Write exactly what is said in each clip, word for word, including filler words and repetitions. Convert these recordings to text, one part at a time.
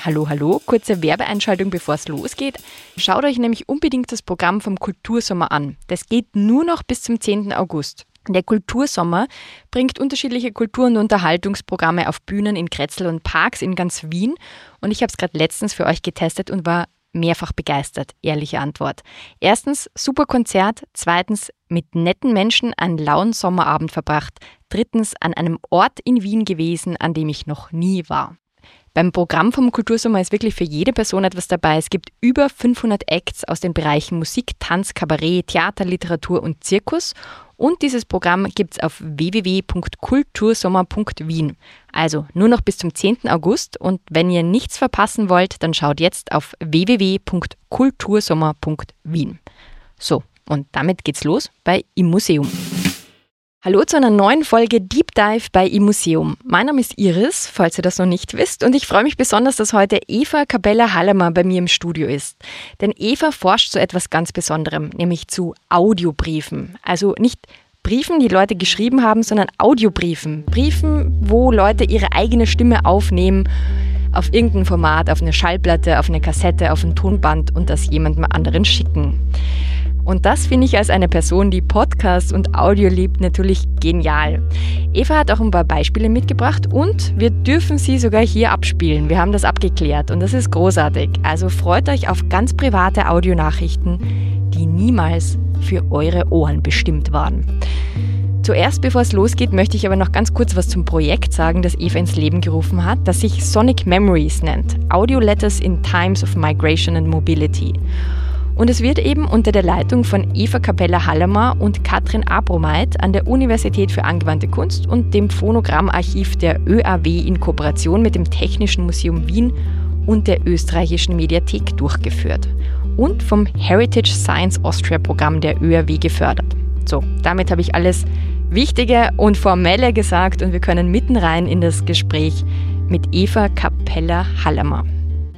Hallo, hallo, kurze Werbeeinschaltung, bevor es losgeht. Schaut euch nämlich unbedingt das Programm vom Kultursommer an. Das geht nur noch bis zum zehnten August. Der Kultursommer bringt unterschiedliche Kultur- und Unterhaltungsprogramme auf Bühnen in Kretzel und Parks in ganz Wien. Und ich habe es gerade letztens für euch getestet und war mehrfach begeistert. Ehrliche Antwort. Erstens, super Konzert. Zweitens, mit netten Menschen einen lauen Sommerabend verbracht. Drittens, an einem Ort in Wien gewesen, an dem ich noch nie war. Beim Programm vom Kultursommer ist wirklich für jede Person etwas dabei. Es gibt über fünfhundert Acts aus den Bereichen Musik, Tanz, Kabarett, Theater, Literatur und Zirkus. Und dieses Programm gibt es auf w w w punkt kultursommer punkt wien. Also nur noch bis zum zehnten August. Und wenn ihr nichts verpassen wollt, dann schaut jetzt auf w w w punkt kultursommer punkt wien. So, und damit geht's los bei Im Museum. Hallo zu einer neuen Folge Deep Dive bei Im Museum. Mein Name ist Iris, falls ihr das noch nicht wisst, und ich freue mich besonders, dass heute Eva Capella-Hallemer bei mir im Studio ist. Denn Eva forscht zu etwas ganz Besonderem, nämlich zu Audiobriefen. Also nicht Briefen, die Leute geschrieben haben, sondern Audiobriefen. Briefen, wo Leute ihre eigene Stimme aufnehmen, auf irgendein Format, auf eine Schallplatte, auf eine Kassette, auf ein Tonband und das jemandem anderen schicken. Und das finde ich als eine Person, die Podcasts und Audio liebt, natürlich genial. Eva hat auch ein paar Beispiele mitgebracht und wir dürfen sie sogar hier abspielen. Wir haben das abgeklärt und das ist großartig. Also freut euch auf ganz private Audionachrichten, die niemals für eure Ohren bestimmt waren. Zuerst, bevor es losgeht, möchte ich aber noch ganz kurz was zum Projekt sagen, das Eva ins Leben gerufen hat, das sich Sonic Memories nennt. Audio Letters in Times of Migration and Mobility. Und es wird eben unter der Leitung von Eva Capella-Hallemer und Katrin Abromeit an der Universität für Angewandte Kunst und dem Phonogrammarchiv der Ö A W in Kooperation mit dem Technischen Museum Wien und der Österreichischen Mediathek durchgeführt und vom Heritage Science Austria Programm der Ö A W gefördert. So, damit habe ich alles Wichtige und Formelle gesagt und wir können mitten rein in das Gespräch mit Eva Capella-Hallemer.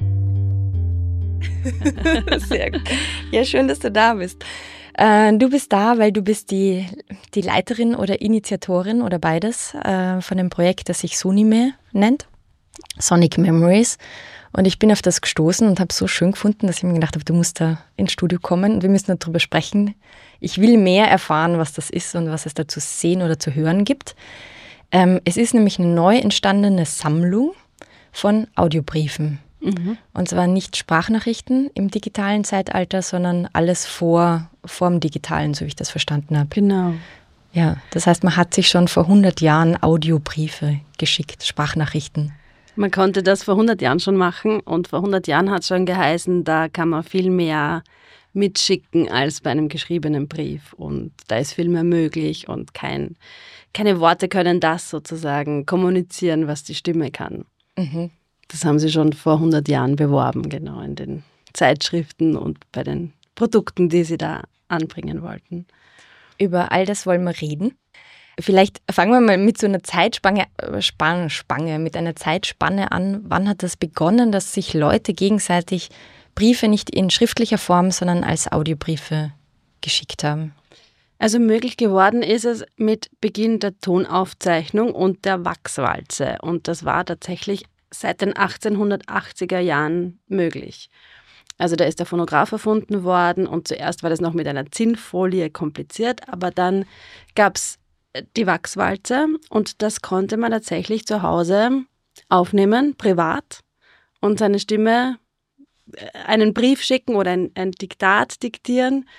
Sehr gut. Ja, schön, dass du da bist. Äh, du bist da, weil du bist die, die Leiterin oder Initiatorin oder beides äh, von dem Projekt, das sich Sonime nennt, Sonic Memories. Und ich bin auf das gestoßen und habe es so schön gefunden, dass ich mir gedacht habe, du musst da ins Studio kommen und wir müssen darüber sprechen. Ich will mehr erfahren, was das ist und was es da zu sehen oder zu hören gibt. Ähm, es ist nämlich eine neu entstandene Sammlung von Audiobriefen. Mhm. Und zwar nicht Sprachnachrichten im digitalen Zeitalter, sondern alles vor, vor dem Digitalen, so wie ich das verstanden habe. Genau. Ja, das heißt, man hat sich schon vor hundert Jahren Audiobriefe geschickt, Sprachnachrichten. Man konnte das vor hundert Jahren schon machen und vor hundert Jahren hat es schon geheißen, da kann man viel mehr mitschicken als bei einem geschriebenen Brief und da ist viel mehr möglich und kein, keine Worte können das sozusagen kommunizieren, was die Stimme kann. Mhm. Das haben sie schon vor hundert Jahren beworben, genau, in den Zeitschriften und bei den Produkten, die sie da anbringen wollten. Über all das wollen wir reden. Vielleicht fangen wir mal mit so einer Zeitspanne Spanne, Spanne, mit einer Zeitspanne an. Wann hat das begonnen, dass sich Leute gegenseitig Briefe nicht in schriftlicher Form, sondern als Audiobriefe geschickt haben? Also möglich geworden ist es mit Beginn der Tonaufzeichnung und der Wachswalze. Und das war tatsächlich seit den achtzehnhundertachtziger Jahren möglich. Also da ist der Phonograph erfunden worden und zuerst war das noch mit einer Zinnfolie kompliziert, aber dann gab es die Wachswalze und das konnte man tatsächlich zu Hause aufnehmen, privat, und seine Stimme einen Brief schicken oder ein, ein Diktat diktieren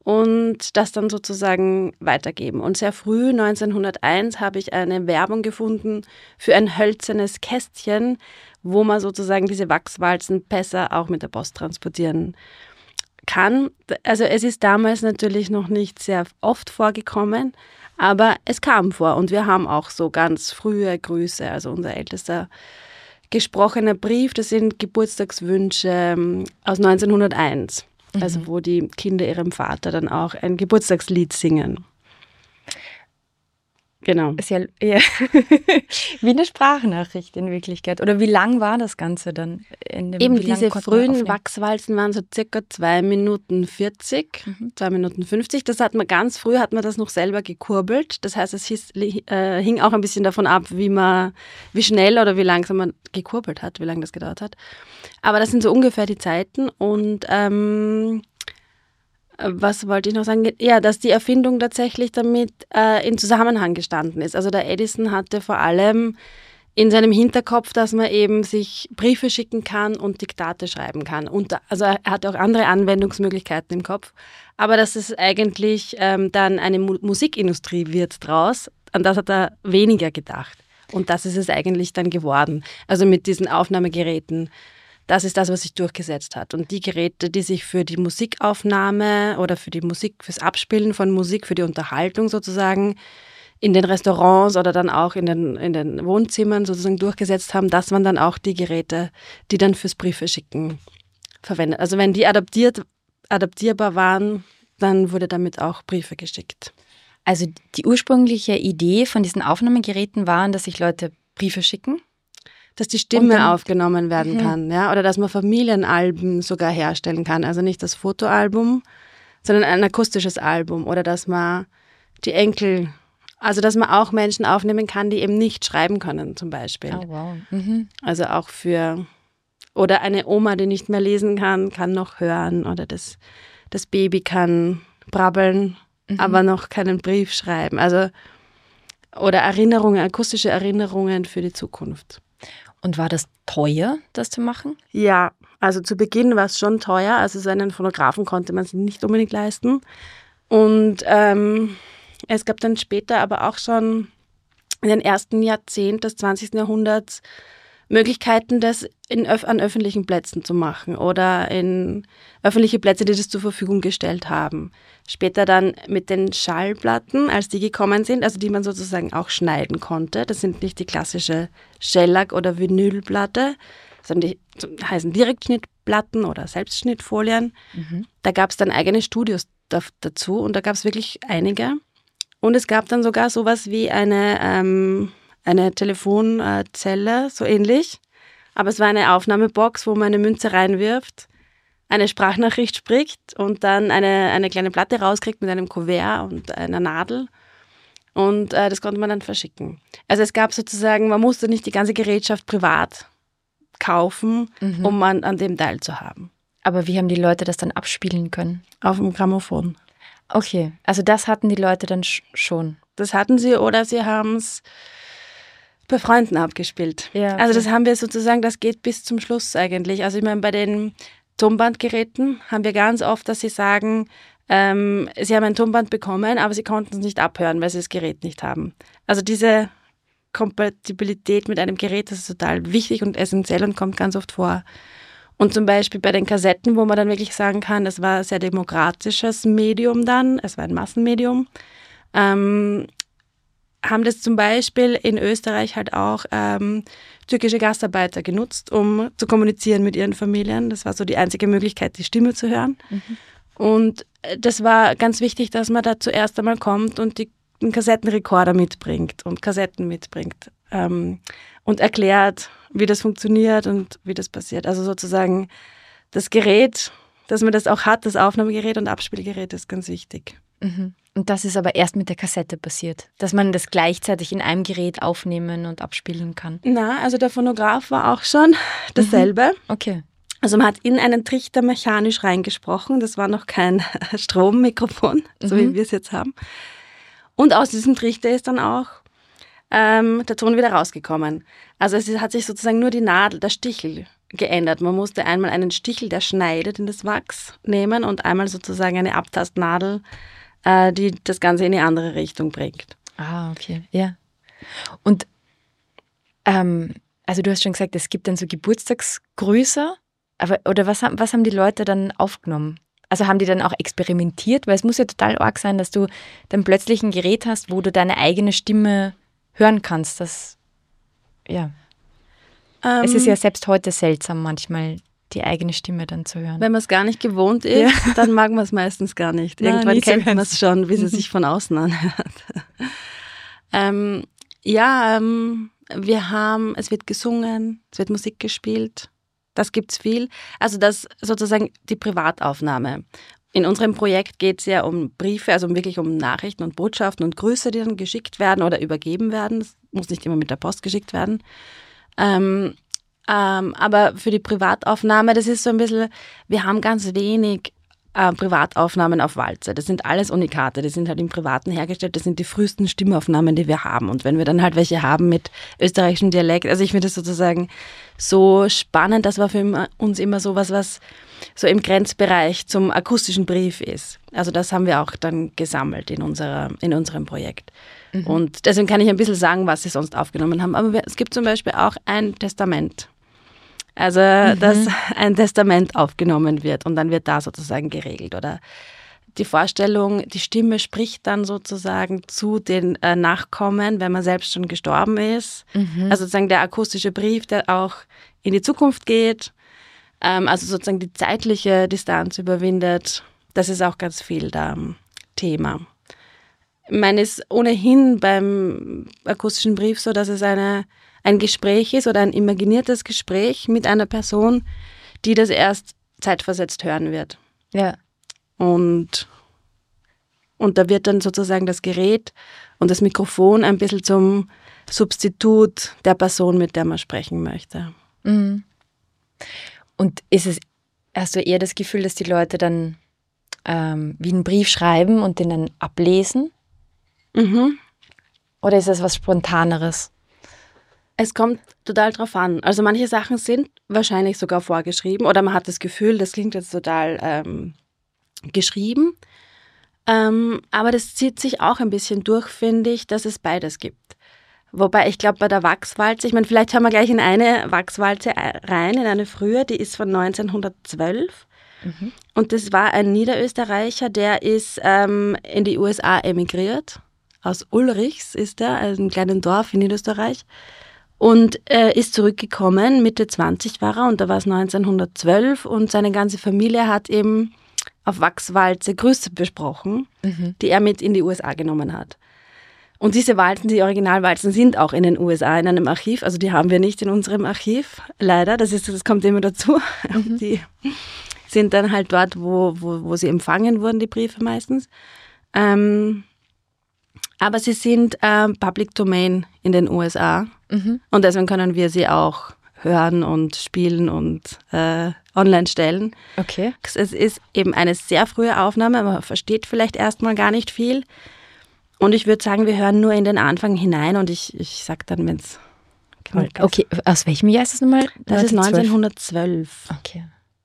und das dann sozusagen weitergeben. Und sehr früh, neunzehnhunderteins, habe ich eine Werbung gefunden für ein hölzernes Kästchen, wo man sozusagen diese Wachswalzen besser auch mit der Post transportieren kann. Also es ist damals natürlich noch nicht sehr oft vorgekommen, aber es kam vor und wir haben auch so ganz frühe Grüße. Also unser ältester gesprochener Brief, das sind Geburtstagswünsche aus neunzehnhunderteins. Also wo die Kinder ihrem Vater dann auch ein Geburtstagslied singen. Genau. Ist ja, ja. Wie eine Sprachnachricht in Wirklichkeit. Oder wie lang war das Ganze dann? In dem, Eben wie lang diese konnte man frühen aufnehmen? Wachswalzen waren so circa zwei Minuten vierzig, Mhm. zwei Minuten fünfzig. Das hat man ganz früh, hat man das noch selber gekurbelt. Das heißt, es hieß, äh, hing auch ein bisschen davon ab, wie man, wie schnell oder wie langsam man gekurbelt hat, wie lange das gedauert hat. Aber das sind so ungefähr die Zeiten. Und ähm, was wollte ich noch sagen? Ja, dass die Erfindung tatsächlich damit äh, in Zusammenhang gestanden ist. Also der Edison hatte vor allem in seinem Hinterkopf, dass man eben sich Briefe schicken kann und Diktate schreiben kann. Und da, also er hatte auch andere Anwendungsmöglichkeiten im Kopf. Aber dass es eigentlich ähm, dann eine Mu- Musikindustrie wird draus, an das hat er weniger gedacht. Und das ist es eigentlich dann geworden. Also mit diesen Aufnahmegeräten. Das ist das, was sich durchgesetzt hat. Und die Geräte, die sich für die Musikaufnahme oder für die Musik, fürs Abspielen von Musik, für die Unterhaltung sozusagen in den Restaurants oder dann auch in den, in den Wohnzimmern sozusagen durchgesetzt haben, das waren dann auch die Geräte, die dann fürs Briefeschicken verwendet. Also wenn die adaptiert, adaptierbar waren, dann wurde damit auch Briefe geschickt. Also die ursprüngliche Idee von diesen Aufnahmegeräten war, dass sich Leute Briefe schicken. Dass die Stimme dann, aufgenommen werden mhm. kann, ja, oder dass man Familienalben sogar herstellen kann. Also nicht das Fotoalbum, sondern ein akustisches Album. Oder dass man die Enkel, also dass man auch Menschen aufnehmen kann, die eben nicht schreiben können, zum Beispiel. Oh, wow. Mhm. Also auch für, oder eine Oma, die nicht mehr lesen kann, kann noch hören. Oder das, das Baby kann brabbeln, mhm. aber noch keinen Brief schreiben. Also, oder Erinnerungen, akustische Erinnerungen für die Zukunft. Und war das teuer, das zu machen? Ja, also zu Beginn war es schon teuer. Also so einen Phonographen konnte man sich nicht unbedingt leisten. Und ähm, es gab dann später aber auch schon in den ersten Jahrzehnten des zwanzigsten Jahrhunderts Möglichkeiten, das in, an öffentlichen Plätzen zu machen oder in öffentliche Plätze, die das zur Verfügung gestellt haben. Später dann mit den Schallplatten, als die gekommen sind, also die man sozusagen auch schneiden konnte. Das sind nicht die klassische Shellac- oder Vinylplatte, sondern die heißen Direktschnittplatten oder Selbstschnittfolien. Mhm. Da gab es dann eigene Studios da, dazu und da gab es wirklich einige. Und es gab dann sogar sowas wie eine... Ähm, eine Telefonzelle, so ähnlich. Aber es war eine Aufnahmebox, wo man eine Münze reinwirft, eine Sprachnachricht spricht und dann eine, eine kleine Platte rauskriegt mit einem Kuvert und einer Nadel. Und äh, das konnte man dann verschicken. Also es gab sozusagen, man musste nicht die ganze Gerätschaft privat kaufen, mhm. um an, an dem teilzuhaben. Aber wie haben die Leute das dann abspielen können? Auf dem Grammophon. Okay, also das hatten die Leute dann sch- schon. Das hatten sie oder sie haben es bei Freunden abgespielt. Ja, okay. Also das haben wir sozusagen, das geht bis zum Schluss eigentlich. Also ich meine, bei den Tonbandgeräten haben wir ganz oft, dass sie sagen, ähm, sie haben ein Tonband bekommen, aber sie konnten es nicht abhören, weil sie das Gerät nicht haben. Also diese Kompatibilität mit einem Gerät, das ist total wichtig und essentiell und kommt ganz oft vor. Und zum Beispiel bei den Kassetten, wo man dann wirklich sagen kann, es war ein sehr demokratisches Medium dann, es war ein Massenmedium, ähm, haben das zum Beispiel in Österreich halt auch ähm, türkische Gastarbeiter genutzt, um zu kommunizieren mit ihren Familien. Das war so die einzige Möglichkeit, die Stimme zu hören. Mhm. Und das war ganz wichtig, dass man da zuerst einmal kommt und die, einen Kassettenrekorder mitbringt und Kassetten mitbringt ähm, und erklärt, wie das funktioniert und wie das passiert. Also sozusagen das Gerät, dass man das auch hat, das Aufnahmegerät und Abspielgerät, ist ganz wichtig. Mhm. Und das ist aber erst mit der Kassette passiert, dass man das gleichzeitig in einem Gerät aufnehmen und abspielen kann. Na, also der Phonograph war auch schon dasselbe. Mhm. Okay. Also man hat in einen Trichter mechanisch reingesprochen. Das war noch kein Strommikrofon, so mhm. wie wir es jetzt haben. Und aus diesem Trichter ist dann auch ähm, der Ton wieder rausgekommen. Also es hat sich sozusagen nur die Nadel, der Stichel geändert. Man musste einmal einen Stichel, der schneidet in das Wachs, nehmen und einmal sozusagen eine Abtastnadel, äh, die das Ganze in eine andere Richtung bringt. Ah, okay, ja. Und ähm, also du hast schon gesagt, es gibt dann so Geburtstagsgrüße, aber oder was haben, was haben die Leute dann aufgenommen? Also haben die dann auch experimentiert? Weil es muss ja total arg sein, dass du dann plötzlich ein Gerät hast, wo du deine eigene Stimme hören kannst. Das, ja. Ähm, es ist ja selbst heute seltsam, manchmal die eigene Stimme dann zu hören. Wenn man es gar nicht gewohnt ist, ja. dann mag man es meistens gar nicht. Irgendwann Nein, kennt man es schon, wie es sich von außen anhört. Ähm, ja, ähm, wir haben, es wird gesungen, es wird Musik gespielt, das gibt's viel. Also das sozusagen die Privataufnahme. In unserem Projekt geht es ja um Briefe, also wirklich um Nachrichten und Botschaften und Grüße, die dann geschickt werden oder übergeben werden. Das muss nicht immer mit der Post geschickt werden. Ähm, ähm, aber für die Privataufnahme, das ist so ein bisschen, wir haben ganz wenig äh, Privataufnahmen auf Walze. Das sind alles Unikate, die sind halt im Privaten hergestellt. Das sind die frühesten Stimmaufnahmen, die wir haben. Und wenn wir dann halt welche haben mit österreichischem Dialekt, also ich finde das sozusagen so spannend, das war für uns immer so was, was so im Grenzbereich zum akustischen Brief ist. Also das haben wir auch dann gesammelt in, unserer, in unserem Projekt. Mhm. Und deswegen kann ich ein bisschen sagen, was sie sonst aufgenommen haben. Aber wir, es gibt zum Beispiel auch ein Testament. Also, mhm. dass ein Testament aufgenommen wird und dann wird da sozusagen geregelt. Oder die Vorstellung, die Stimme spricht dann sozusagen zu den äh, Nachkommen, wenn man selbst schon gestorben ist. Mhm. Also sozusagen der akustische Brief, der auch in die Zukunft geht. Ähm, also sozusagen die zeitliche Distanz überwindet. Das ist auch ganz viel da Thema. Ich meine, es ist ohnehin beim akustischen Brief so, dass es eine, ein Gespräch ist oder ein imaginiertes Gespräch mit einer Person, die das erst zeitversetzt hören wird. Ja. Und, und da wird dann sozusagen das Gerät und das Mikrofon ein bisschen zum Substitut der Person, mit der man sprechen möchte. Mhm. Und ist es, hast du eher das Gefühl, dass die Leute dann ähm, wie einen Brief schreiben und den dann ablesen? Mhm. Oder ist das was Spontaneres? Es kommt total drauf an. Also manche Sachen sind wahrscheinlich sogar vorgeschrieben oder man hat das Gefühl, das klingt jetzt total ähm, geschrieben. Ähm, aber das zieht sich auch ein bisschen durch, finde ich, dass es beides gibt. Wobei ich glaube, bei der Wachswalze, ich meine, vielleicht hören wir gleich in eine Wachswalze rein, in eine frühe, die ist von neunzehnhundertzwölf. Mhm. Und das war ein Niederösterreicher, der ist ähm, in die U S A emigriert. Aus Ulrichs ist er, einem kleinen Dorf in Niederösterreich. Und äh, ist zurückgekommen, Mitte zwanzig war er und da war es neunzehnhundertzwölf und seine ganze Familie hat eben auf Wachswalze Grüße besprochen, mhm. die er mit in die U S A genommen hat. Und diese Walzen, die Originalwalzen, sind auch in den U S A in einem Archiv, also die haben wir nicht in unserem Archiv, leider, das, ist, das kommt immer dazu. Mhm. Die sind dann halt dort, wo, wo, wo sie empfangen wurden, die Briefe meistens. Ähm, aber sie sind ähm, Public Domain in den U S A. Mhm. Und deswegen können wir sie auch hören und spielen und äh, online stellen. Okay. Es ist eben eine sehr frühe Aufnahme, man versteht vielleicht erstmal gar nicht viel. Und ich würde sagen, wir hören nur in den Anfang hinein und ich, ich sage dann, wenn es genug ist. Okay, aus welchem Jahr ist das nochmal? Das ist neunzehnhundertzwölf. Okay.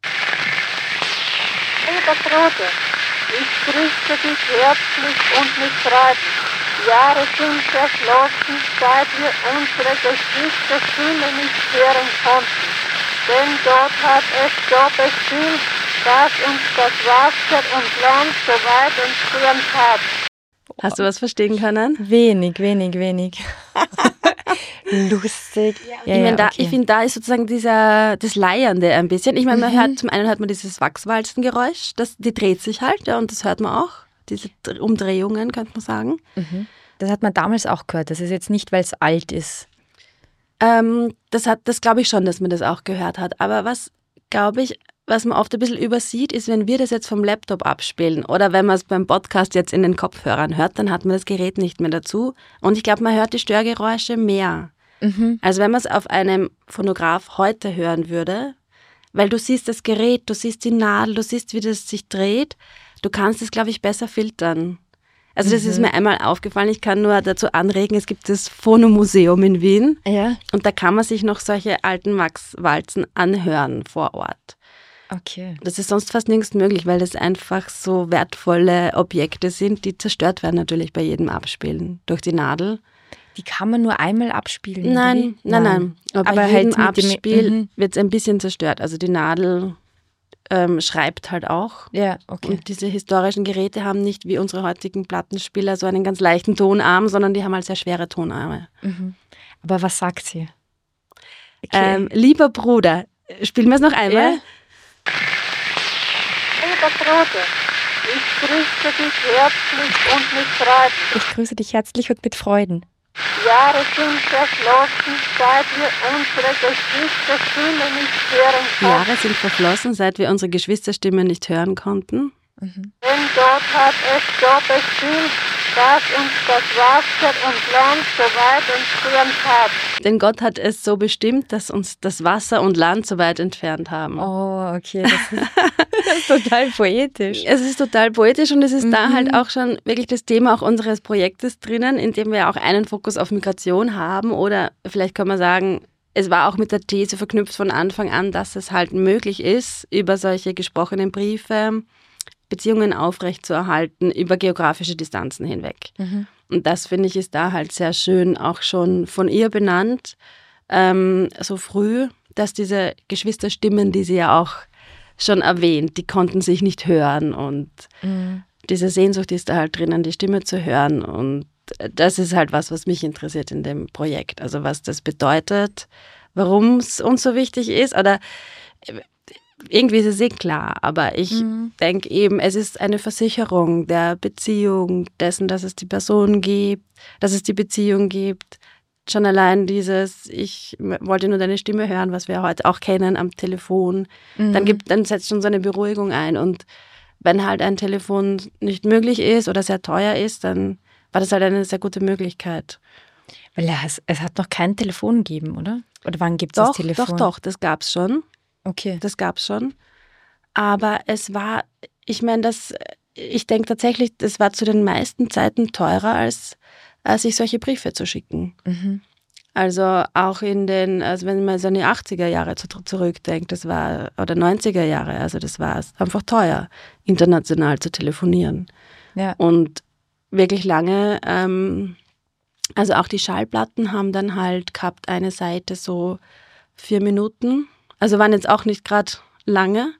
Lieber Bruder, ich grüße dich herzlich und mit Freuden. Jahre sind verflossen, seit wir unsere Geschwisterstimme nicht hören konnten. Denn dort hat es so bestimmt, dass uns das Wasser und Land so weit entfernt hat. Hast du was verstehen können? Wenig, wenig, wenig. Lustig. Ja, ich, mein, da, okay. ich finde, da ist sozusagen dieser, das Leiernde ein bisschen. Ich meine, man mhm. hört, zum einen hört man dieses Wachswalzengeräusch, das, die dreht sich halt, ja, und das hört man auch. Diese Umdrehungen, könnte man sagen. Mhm. Das hat man damals auch gehört. Das ist jetzt nicht, weil es alt ist. Ähm, das hat, das glaube ich schon, dass man das auch gehört hat. Aber was, glaube ich, was man oft ein bisschen übersieht, ist, wenn wir das jetzt vom Laptop abspielen oder wenn man es beim Podcast jetzt in den Kopfhörern hört, dann hat man das Gerät nicht mehr dazu. Und ich glaube, man hört die Störgeräusche mehr. Mhm. Also wenn man es auf einem Phonograph heute hören würde, weil du siehst das Gerät, du siehst die Nadel, du siehst, wie das sich dreht, du kannst es, glaube ich, besser filtern. Also das mhm. ist mir einmal aufgefallen. Ich kann nur dazu anregen, es gibt das Phonomuseum in Wien. Ja. Und da kann man sich noch solche alten Wachswalzen anhören vor Ort. Okay. Das ist sonst fast nirgends möglich, weil das einfach so wertvolle Objekte sind, die zerstört werden natürlich bei jedem Abspielen durch die Nadel. Die kann man nur einmal abspielen? Nein, nein, nein, nein. Aber, Aber bei jedem halt Abspiel mhm. wird es ein bisschen zerstört. Also die Nadel ähm, schreibt halt auch. Ja, okay. Und diese historischen Geräte haben nicht wie unsere heutigen Plattenspieler so einen ganz leichten Tonarm, sondern die haben halt sehr schwere Tonarme. Mhm. Aber was sagt sie? Okay. Ähm, lieber Bruder, spielen wir es noch einmal? Ja. Lieber Bruder, ich grüße dich herzlich und mit Freuden. Ich grüße dich herzlich und mit Freuden. Jahre sind verflossen, seit wir unsere Geschwisterstimme nicht hören konnten. Jahre sind verflossen, seit wir unsere Geschwisterstimme nicht hören konnten. Mhm. Denn Gott hat es so bestimmt, dass uns das Wasser und Land so weit entfernt hat. Denn Gott hat es so bestimmt, dass uns das Wasser und Land so weit entfernt haben. Oh, okay, das ist, das ist total poetisch. Es ist total poetisch und es ist Mhm. da halt auch schon wirklich das Thema auch unseres Projektes drinnen, in dem wir auch einen Fokus auf Migration haben oder vielleicht kann man sagen, es war auch mit der These verknüpft von Anfang an, dass es halt möglich ist, über solche gesprochenen Briefe Beziehungen aufrechtzuerhalten über geografische Distanzen hinweg. Mhm. Und das, finde ich, ist da halt sehr schön auch schon von ihr benannt, ähm, so früh, dass diese Geschwisterstimmen, die sie ja auch schon erwähnt, die konnten sich nicht hören und mhm. diese Sehnsucht ist da halt drinnen, die Stimme zu hören und das ist halt was, was mich interessiert in dem Projekt, also was das bedeutet, warum es uns so wichtig ist oder irgendwie ist es eh klar, aber ich mhm. denke eben, es ist eine Versicherung der Beziehung, dessen, dass es die Person gibt, dass es die Beziehung gibt. Schon allein dieses, ich wollte nur deine Stimme hören, was wir heute auch kennen am Telefon, mhm. dann, gibt, dann setzt schon so eine Beruhigung ein. Und wenn halt ein Telefon nicht möglich ist oder sehr teuer ist, dann war das halt eine sehr gute Möglichkeit. Weil ja, es, es hat noch kein Telefon gegeben, oder? Oder wann gibt es das Telefon? Doch, doch, das gab es schon. Okay. Das gab es schon. Aber es war, ich meine, das, ich denke tatsächlich, das war zu den meisten Zeiten teurer, als, als sich solche Briefe zu schicken. Mhm. Also auch in den, also wenn man so in die achtziger Jahre zu, zurückdenkt, das war, oder neunziger Jahre, also das war einfach teuer, international zu telefonieren. Ja. Und wirklich lange, ähm, also auch die Schallplatten haben dann halt gehabt, eine Seite so vier Minuten. Also waren jetzt auch nicht gerade lange.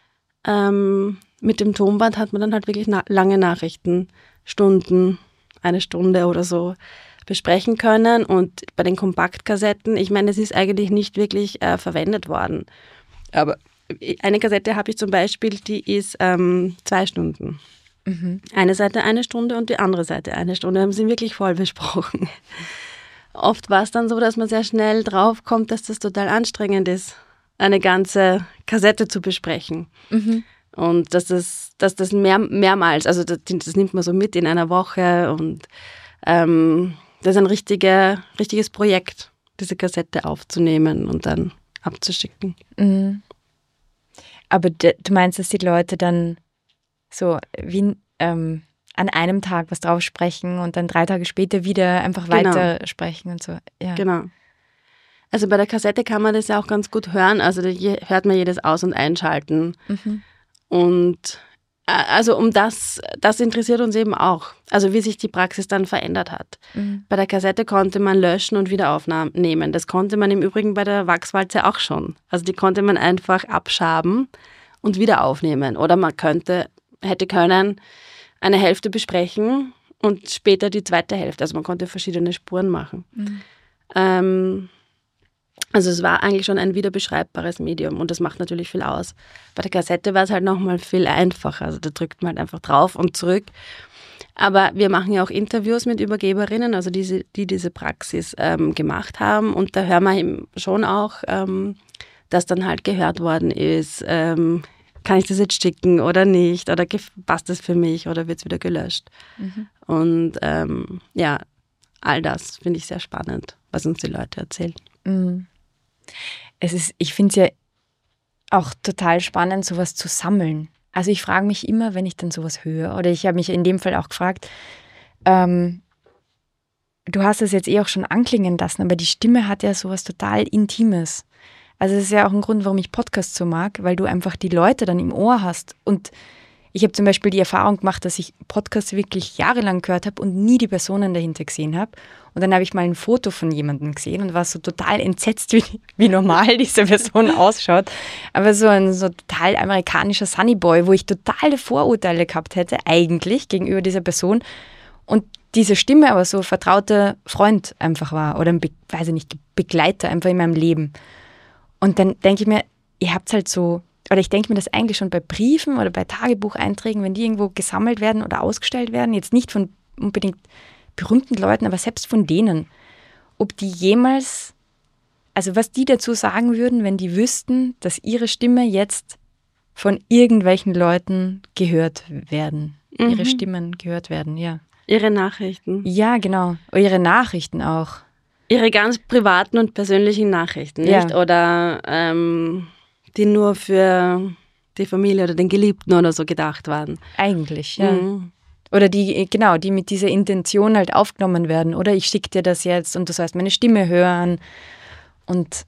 Ähm, mit dem Tonband hat man dann halt wirklich na- lange Nachrichten, Stunden, eine Stunde oder so besprechen können. Und bei den Kompaktkassetten, ich meine, es ist eigentlich nicht wirklich äh, verwendet worden. Aber eine Kassette habe ich zum Beispiel, die ist ähm, zwei Stunden. Mhm. Eine Seite eine Stunde und die andere Seite eine Stunde. Haben sie wirklich voll besprochen. Oft war es dann so, dass man sehr schnell draufkommt, dass das total anstrengend ist, eine ganze Kassette zu besprechen. Mhm. Und dass das, dass das mehr, mehrmals, also das, das nimmt man so mit in einer Woche und ähm, das ist ein richtige, richtiges Projekt, diese Kassette aufzunehmen und dann abzuschicken. Mhm. Aber de, du meinst, dass die Leute dann so wie ähm, an einem Tag was drauf sprechen und dann drei Tage später wieder einfach genau. weiter sprechen und so. Ja. Genau. Also bei der Kassette kann man das ja auch ganz gut hören. Also da hört man jedes Aus- und Einschalten. Mhm. Und also um das, das interessiert uns eben auch. Also wie sich die Praxis dann verändert hat. Mhm. Bei der Kassette konnte man löschen und wieder aufnehmen. Das konnte man im Übrigen bei der Wachswalze auch schon. Also die konnte man einfach abschaben und wieder aufnehmen. Oder man könnte, hätte können eine Hälfte besprechen und später die zweite Hälfte. Also man konnte verschiedene Spuren machen. Mhm. Ähm, Also es war eigentlich schon ein wiederbeschreibbares Medium und das macht natürlich viel aus. Bei der Kassette war es halt nochmal viel einfacher. Also da drückt man halt einfach drauf und zurück. Aber wir machen ja auch Interviews mit Übergeberinnen, also diese, die diese Praxis ähm, gemacht haben. Und da hören wir eben schon auch, ähm, dass dann halt gehört worden ist, ähm, kann ich das jetzt schicken oder nicht? Oder passt das für mich oder wird es wieder gelöscht? Mhm. Und ähm, ja, all das finde ich sehr spannend, was uns die Leute erzählen. Es ist, ich finde es ja auch total spannend, sowas zu sammeln. Also ich frage mich immer, wenn ich dann sowas höre, oder ich habe mich in dem Fall auch gefragt, ähm, du hast es jetzt eh auch schon anklingen lassen, aber die Stimme hat ja sowas total Intimes. Also das ist ja auch ein Grund, warum ich Podcasts so mag, weil du einfach die Leute dann im Ohr hast. Und ich habe zum Beispiel die Erfahrung gemacht, dass ich Podcasts wirklich jahrelang gehört habe und nie die Personen dahinter gesehen habe. Und dann habe ich mal ein Foto von jemandem gesehen und war so total entsetzt, wie, wie normal diese Person ausschaut. Aber so ein so total amerikanischer Sunnyboy, wo ich totale Vorurteile gehabt hätte, eigentlich gegenüber dieser Person. Und diese Stimme aber so vertrauter Freund einfach war oder ein, Be- weiß ich nicht, Begleiter einfach in meinem Leben. Und dann denke ich mir, ihr habt halt so, oder ich denke mir das eigentlich schon bei Briefen oder bei Tagebucheinträgen, wenn die irgendwo gesammelt werden oder ausgestellt werden, jetzt nicht von unbedingt berühmten Leuten, aber selbst von denen, ob die jemals, also was die dazu sagen würden, wenn die wüssten, dass ihre Stimme jetzt von irgendwelchen Leuten gehört werden. Mhm. Ihre Stimmen gehört werden, ja. Ihre Nachrichten. Ja, genau. Oder ihre Nachrichten auch. Ihre ganz privaten und persönlichen Nachrichten, nicht? Ja. Oder ähm, die nur für die Familie oder den Geliebten oder so gedacht waren. Eigentlich, ja. Mhm. Oder die, genau, die mit dieser Intention halt aufgenommen werden. Oder ich schicke dir das jetzt und du sollst meine Stimme hören. Und,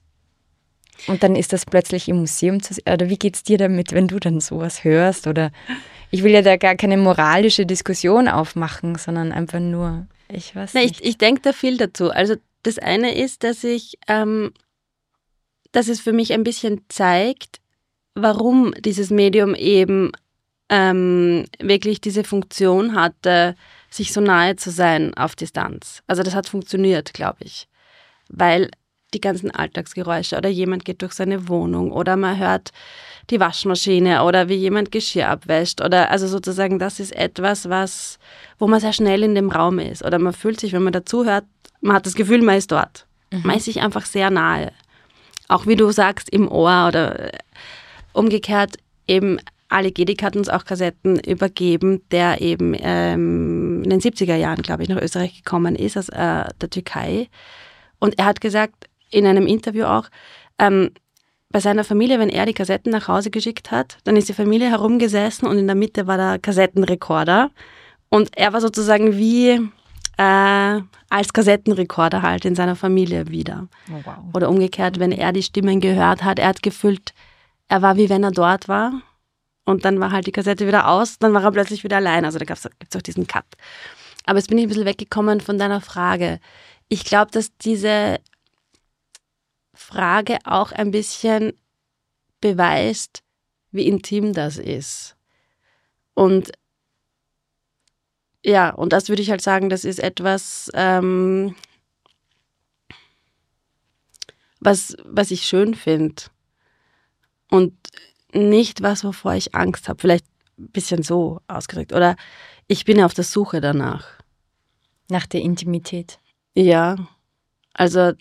und dann ist das plötzlich im Museum zu sehen. Oder wie geht's dir damit, wenn du dann sowas hörst? Oder ich will ja da gar keine moralische Diskussion aufmachen, sondern einfach nur, ich weiß Na, nicht. Ich, ich denke da viel dazu. Also das eine ist, dass ich, ähm, dass es für mich ein bisschen zeigt, warum dieses Medium eben ähm, wirklich diese Funktion hatte, sich so nahe zu sein auf Distanz. Also das hat funktioniert, glaube ich. Weil die ganzen Alltagsgeräusche oder jemand geht durch seine Wohnung oder man hört die Waschmaschine oder wie jemand Geschirr abwäscht oder also sozusagen das ist etwas, was, wo man sehr schnell in dem Raum ist oder man fühlt sich, wenn man dazu hört, man hat das Gefühl, man ist dort. Mhm. Man ist sich einfach sehr nahe. Auch wie du sagst, im Ohr oder umgekehrt eben Ali Gedik hat uns auch Kassetten übergeben, der eben ähm, in den siebziger Jahren, glaube ich, nach Österreich gekommen ist, aus äh, der Türkei. Und er hat gesagt, in einem Interview auch, ähm, bei seiner Familie, wenn er die Kassetten nach Hause geschickt hat, dann ist die Familie herumgesessen und in der Mitte war der Kassettenrekorder. Und er war sozusagen wie äh, als Kassettenrekorder halt in seiner Familie wieder. Oh, wow. Oder umgekehrt, wenn er die Stimmen gehört hat, er hat gefühlt, er war wie wenn er dort war. Und dann war halt die Kassette wieder aus, dann war er plötzlich wieder allein. Also da gibt es auch diesen Cut. Aber jetzt bin ich ein bisschen weggekommen von deiner Frage. Ich glaube, dass diese Frage auch ein bisschen beweist, wie intim das ist. Und ja, und das würde ich halt sagen, das ist etwas, ähm, was, was ich schön finde. Und nicht was, wovor ich Angst habe. Vielleicht ein bisschen so ausgedrückt. Oder ich bin auf der Suche danach. Nach der Intimität. Ja, also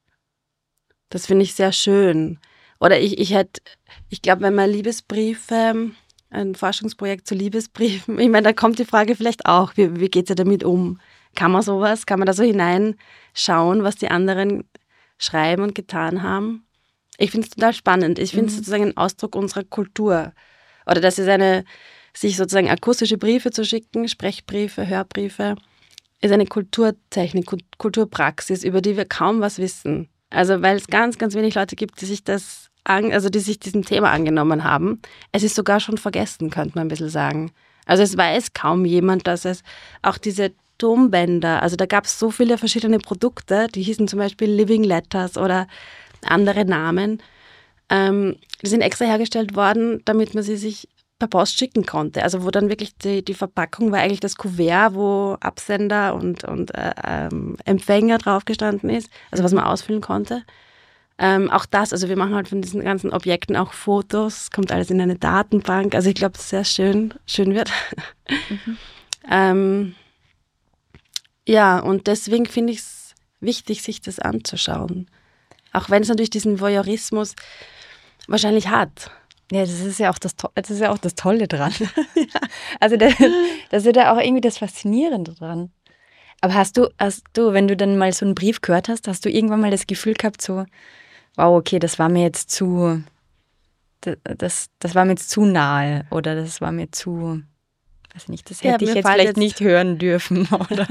das finde ich sehr schön. Oder ich, ich hätte, ich glaube, wenn man Liebesbriefe, ein Forschungsprojekt zu Liebesbriefen, ich meine, da kommt die Frage vielleicht auch, wie, wie geht es ja damit um? Kann man sowas, kann man da so hineinschauen, was die anderen schreiben und getan haben? Ich finde es total spannend. Ich finde es mhm. sozusagen ein Ausdruck unserer Kultur. Oder das ist eine, sich sozusagen akustische Briefe zu schicken, Sprechbriefe, Hörbriefe, ist eine Kulturtechnik, Kulturpraxis, über die wir kaum was wissen. Also weil es ganz, ganz wenig Leute gibt, die sich das, an, also die sich diesem Thema angenommen haben. Es ist sogar schon vergessen, könnte man ein bisschen sagen. Also es weiß kaum jemand, dass es auch diese Tonbänder, also da gab es so viele verschiedene Produkte, die hießen zum Beispiel Living Letters oder andere Namen. Ähm, die sind extra hergestellt worden, damit man sie sich per Post schicken konnte. Also wo dann wirklich die, die Verpackung war eigentlich das Kuvert, wo Absender und, und äh, ähm, Empfänger drauf gestanden ist, also was man ausfüllen konnte. Ähm, auch das, also wir machen halt von diesen ganzen Objekten auch Fotos, kommt alles in eine Datenbank. Also ich glaube, dass es sehr schön, schön wird. Mhm. ähm, ja, und deswegen finde ich es wichtig, sich das anzuschauen. Auch wenn es natürlich diesen Voyeurismus wahrscheinlich hat. Ja, das ist ja auch das, das, ist ja auch das Tolle dran. Ja. Also das, das ist ja auch irgendwie das Faszinierende dran. Aber hast du, hast du, wenn du dann mal so einen Brief gehört hast, hast du irgendwann mal das Gefühl gehabt, so, wow, okay, das war mir jetzt zu, das, das war mir jetzt zu nahe oder das war mir zu, weiß nicht, das hätte ja, ich jetzt vielleicht jetzt nicht hören dürfen, oder?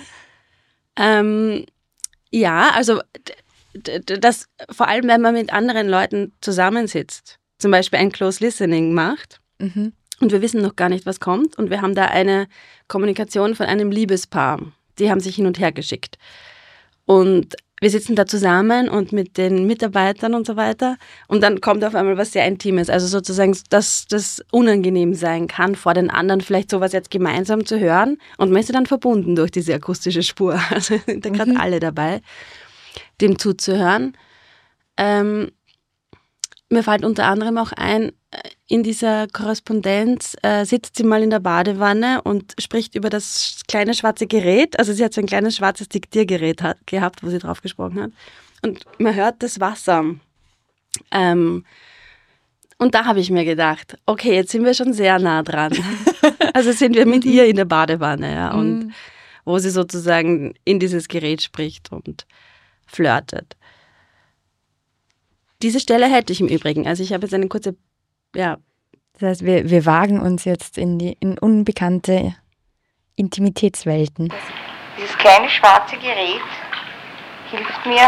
ähm, ja, also das, vor allem, wenn man mit anderen Leuten zusammensitzt, zum Beispiel ein Close Listening macht mhm. und wir wissen noch gar nicht, was kommt und wir haben da eine Kommunikation von einem Liebespaar, die haben sich hin und her geschickt und wir sitzen da zusammen und mit den Mitarbeitern und so weiter und dann kommt auf einmal was sehr Intimes, also sozusagen, dass das unangenehm sein kann, vor den anderen vielleicht sowas jetzt gemeinsam zu hören und man ist dann verbunden durch diese akustische Spur, also sind da gerade mhm. alle dabei, dem zuzuhören. Ähm, mir fällt unter anderem auch ein, in dieser Korrespondenz äh, sitzt sie mal in der Badewanne und spricht über das kleine schwarze Gerät. Also sie hat so ein kleines schwarzes Diktiergerät hat, gehabt, wo sie drauf gesprochen hat. Und man hört das Wasser. Ähm, und da habe ich mir gedacht, okay, jetzt sind wir schon sehr nah dran. Also sind wir mit ihr in der Badewanne, ja, und wo sie sozusagen in dieses Gerät spricht und flirtet. Diese Stelle hätte ich im Übrigen. Also ich habe jetzt eine kurze, ja. Das heißt, wir, wir wagen uns jetzt in die in unbekannte Intimitätswelten. Dieses kleine schwarze Gerät hilft mir,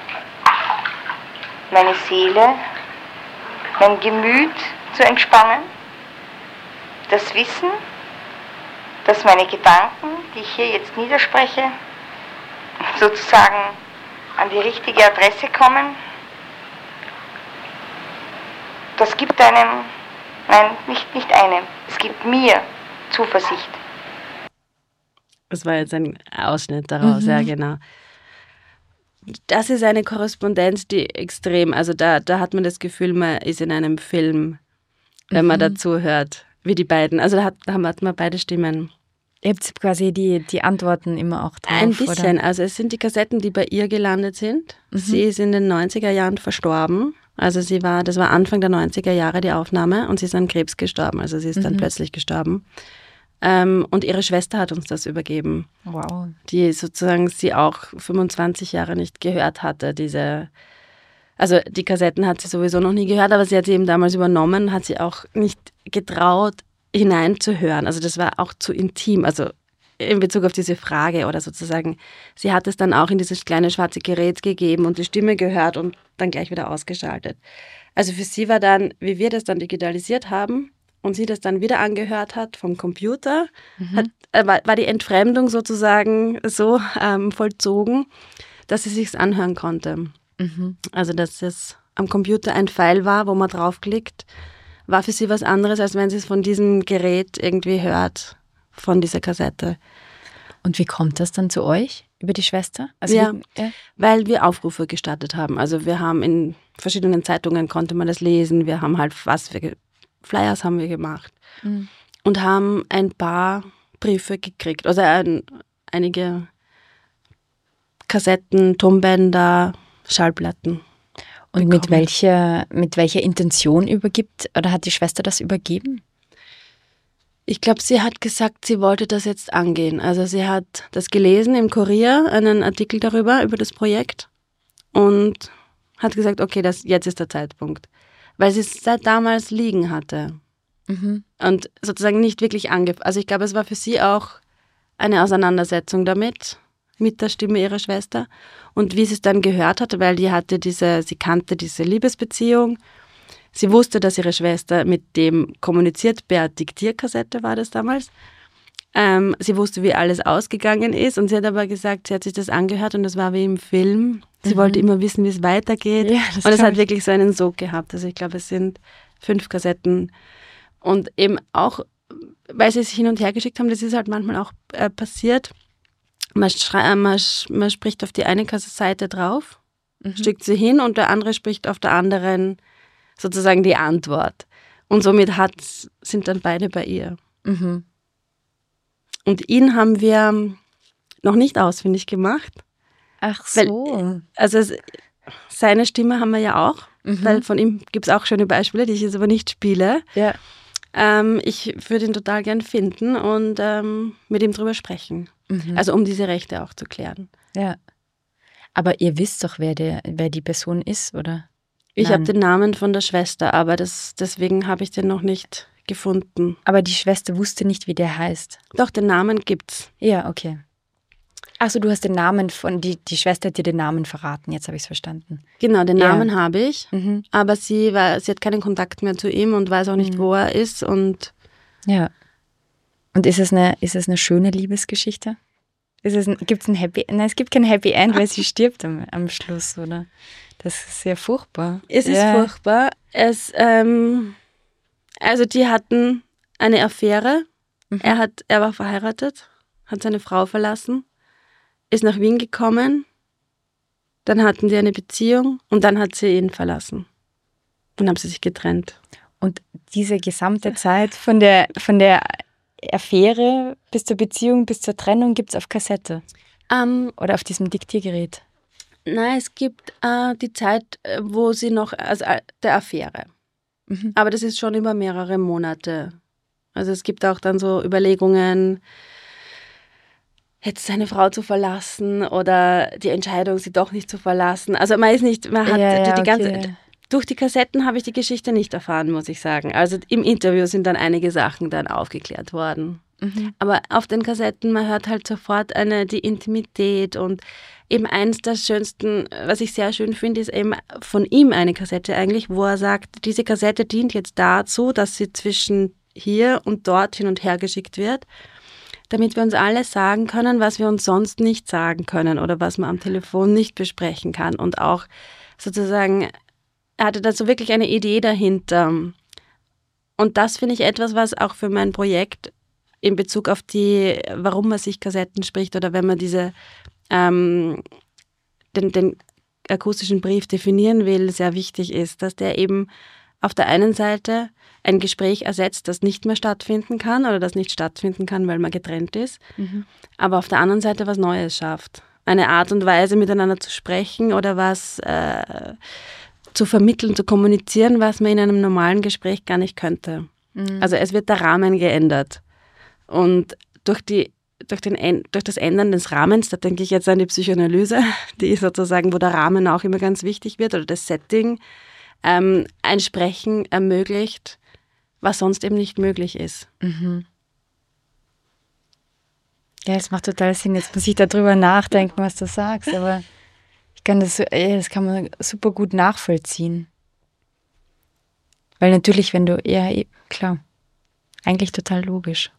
meine Seele, mein Gemüt zu entspannen. Das Wissen, dass meine Gedanken, die ich hier jetzt niederspreche, sozusagen an die richtige Adresse kommen. Das gibt einem, nein, nicht, nicht einem, es gibt mir Zuversicht. Das war jetzt ein Ausschnitt daraus, Mhm. ja genau. Das ist eine Korrespondenz, die extrem, also da, da hat man das Gefühl, man ist in einem Film, wenn man Mhm. dazu hört, wie die beiden, also da hat, da hat man beide Stimmen. Ihr habt quasi die, die Antworten immer auch drauf, Ein bisschen, oder? also es sind die Kassetten, die bei ihr gelandet sind. Mhm. Sie ist in den neunziger Jahren verstorben. Also sie war, das war Anfang der neunziger Jahre die Aufnahme und sie ist an Krebs gestorben. Also sie ist dann Mhm. plötzlich gestorben. Ähm, und ihre Schwester hat uns das übergeben, Wow. die sozusagen sie auch fünfundzwanzig Jahre nicht gehört hatte. Diese, also die Kassetten hat sie sowieso noch nie gehört, aber sie hat sie eben damals übernommen, hat sie auch nicht getraut, hineinzuhören. Also das war auch zu intim, also in Bezug auf diese Frage oder sozusagen, sie hat es dann auch in dieses kleine schwarze Gerät gegeben und die Stimme gehört und dann gleich wieder ausgeschaltet. Also für sie war dann, wie wir das dann digitalisiert haben und sie das dann wieder angehört hat vom Computer, Mhm. hat, äh, war, war die Entfremdung sozusagen so ähm, vollzogen, dass sie sich's anhören konnte. Mhm. Also dass es am Computer ein Pfeil war, wo man draufklickt, war für sie was anderes, als wenn sie es von diesem Gerät irgendwie hört, von dieser Kassette. Und wie kommt das dann zu euch über die Schwester? Also Ja. wie, ja. Weil wir Aufrufe gestartet haben. Also wir haben in verschiedenen Zeitungen konnte man das lesen. Wir haben halt was für Flyers haben wir gemacht Mhm. und haben ein paar Briefe gekriegt. Also ein, einige Kassetten, Tonbänder, Schallplatten. Und mit bekommen. welcher, mit welcher Intention übergibt, oder hat die Schwester das übergeben? Ich glaube, sie hat gesagt, sie wollte das jetzt angehen. Also sie hat das gelesen im Kurier, einen Artikel darüber, über das Projekt und hat gesagt, okay, das, jetzt ist der Zeitpunkt. Weil sie es seit damals liegen hatte Mhm. und sozusagen nicht wirklich angefangen. Also ich glaube, es war für sie auch eine Auseinandersetzung damit, mit der Stimme ihrer Schwester und wie sie es dann gehört hatte, weil die hatte diese, sie kannte diese Liebesbeziehung. Sie wusste, dass ihre Schwester mit dem kommuniziert, per Diktierkassette war das damals. Ähm, sie wusste, wie alles ausgegangen ist und sie hat aber gesagt, sie hat sich das angehört und das war wie im Film. Sie Mhm. wollte immer wissen, wie es weitergeht. Ja, das und es glaub hat ich. wirklich so einen Sog gehabt. Also ich glaube, es sind fünf Kassetten. Und eben auch, weil sie es hin und her geschickt haben, das ist halt manchmal auch äh, passiert. Man, schrei- man, sch- man spricht auf die eine Seite drauf, Mhm. schickt sie hin und der andere spricht auf der anderen sozusagen die Antwort. Und somit hat, sind dann beide bei ihr. Mhm. Und ihn haben wir noch nicht ausfindig gemacht. Ach Weil- so. Also es, seine Stimme haben wir ja auch, Mhm. weil von ihm gibt es auch schöne Beispiele, die ich jetzt aber nicht spiele. Ja. Ähm, ich würde ihn total gern finden und ähm, mit ihm drüber sprechen. Mhm. Also um diese Rechte auch zu klären. Ja. Aber ihr wisst doch, wer, der, wer die Person ist, oder? Ich Nein. habe den Namen von der Schwester, aber das, deswegen habe ich den noch nicht gefunden. Aber die Schwester wusste nicht, wie der heißt. Doch, den Namen gibt's. Ja, okay. Achso, du hast den Namen von, die, die Schwester hat dir den Namen verraten, jetzt habe ich es verstanden. Genau, den Ja. Namen habe ich. Mhm. Aber sie, war, sie hat keinen Kontakt mehr zu ihm und weiß auch nicht, Mhm. wo er ist. Und Ja. Und ist es eine, ist es eine schöne Liebesgeschichte? Ist es ein, gibt's ein Happy Nein, es gibt kein Happy End, weil sie stirbt am, am Schluss, oder? Das ist sehr furchtbar. es ist ja. furchtbar. Es, ähm, also die hatten eine Affäre. Mhm. Er, hat, er war verheiratet, hat seine Frau verlassen, ist nach Wien gekommen, dann hatten die eine Beziehung und dann hat sie ihn verlassen. dann haben sie sich getrennt. Und diese gesamte Zeit von der, von der Affäre bis zur Beziehung, bis zur Trennung gibt es auf Kassette Ähm, oder auf diesem Diktiergerät? nein, es gibt äh, die Zeit, äh, wo sie noch, also äh, der Affäre. Mhm. Aber das ist schon über mehrere Monate. Also es gibt auch dann so Überlegungen, jetzt seine Frau zu verlassen oder die Entscheidung, sie doch nicht zu verlassen. Also man ist nicht, man hat Ja, die, ja, die ganze, okay. durch die Kassetten habe ich die Geschichte nicht erfahren, muss ich sagen. Also im Interview sind dann einige Sachen dann aufgeklärt worden. Mhm. Aber auf den Kassetten, man hört halt sofort eine, die Intimität und eben eins der schönsten, was ich sehr schön finde, ist eben von ihm eine Kassette eigentlich, wo er sagt, diese Kassette dient jetzt dazu, dass sie zwischen hier und dort hin und her geschickt wird, damit wir uns alles sagen können, was wir uns sonst nicht sagen können oder was man am Telefon nicht besprechen kann. Und auch sozusagen, er hatte da so wirklich eine Idee dahinter. Und das finde ich etwas, was auch für mein Projekt in Bezug auf die, warum man sich Kassetten spricht oder wenn man diese ähm, den, den akustischen Brief definieren will, sehr wichtig ist, dass der eben auf der einen Seite ein Gespräch ersetzt, das nicht mehr stattfinden kann oder das nicht stattfinden kann, weil man getrennt ist, Mhm. aber auf der anderen Seite was Neues schafft. Eine Art und Weise, miteinander zu sprechen oder was äh, zu vermitteln, zu kommunizieren, was man in einem normalen Gespräch gar nicht könnte. Mhm. Also es wird der Rahmen geändert. Und durch, die, durch, den, durch das Ändern des Rahmens, da denke ich jetzt an die Psychoanalyse, die sozusagen, wo der Rahmen auch immer ganz wichtig wird, oder das Setting, ähm, ein Sprechen ermöglicht, was sonst eben nicht möglich ist. Mhm. Ja, es macht total Sinn. Jetzt muss ich darüber nachdenken, was du sagst, aber ich kann das, ey, das kann man super gut nachvollziehen. Weil natürlich, wenn du, ja, eh, klar, eigentlich total logisch.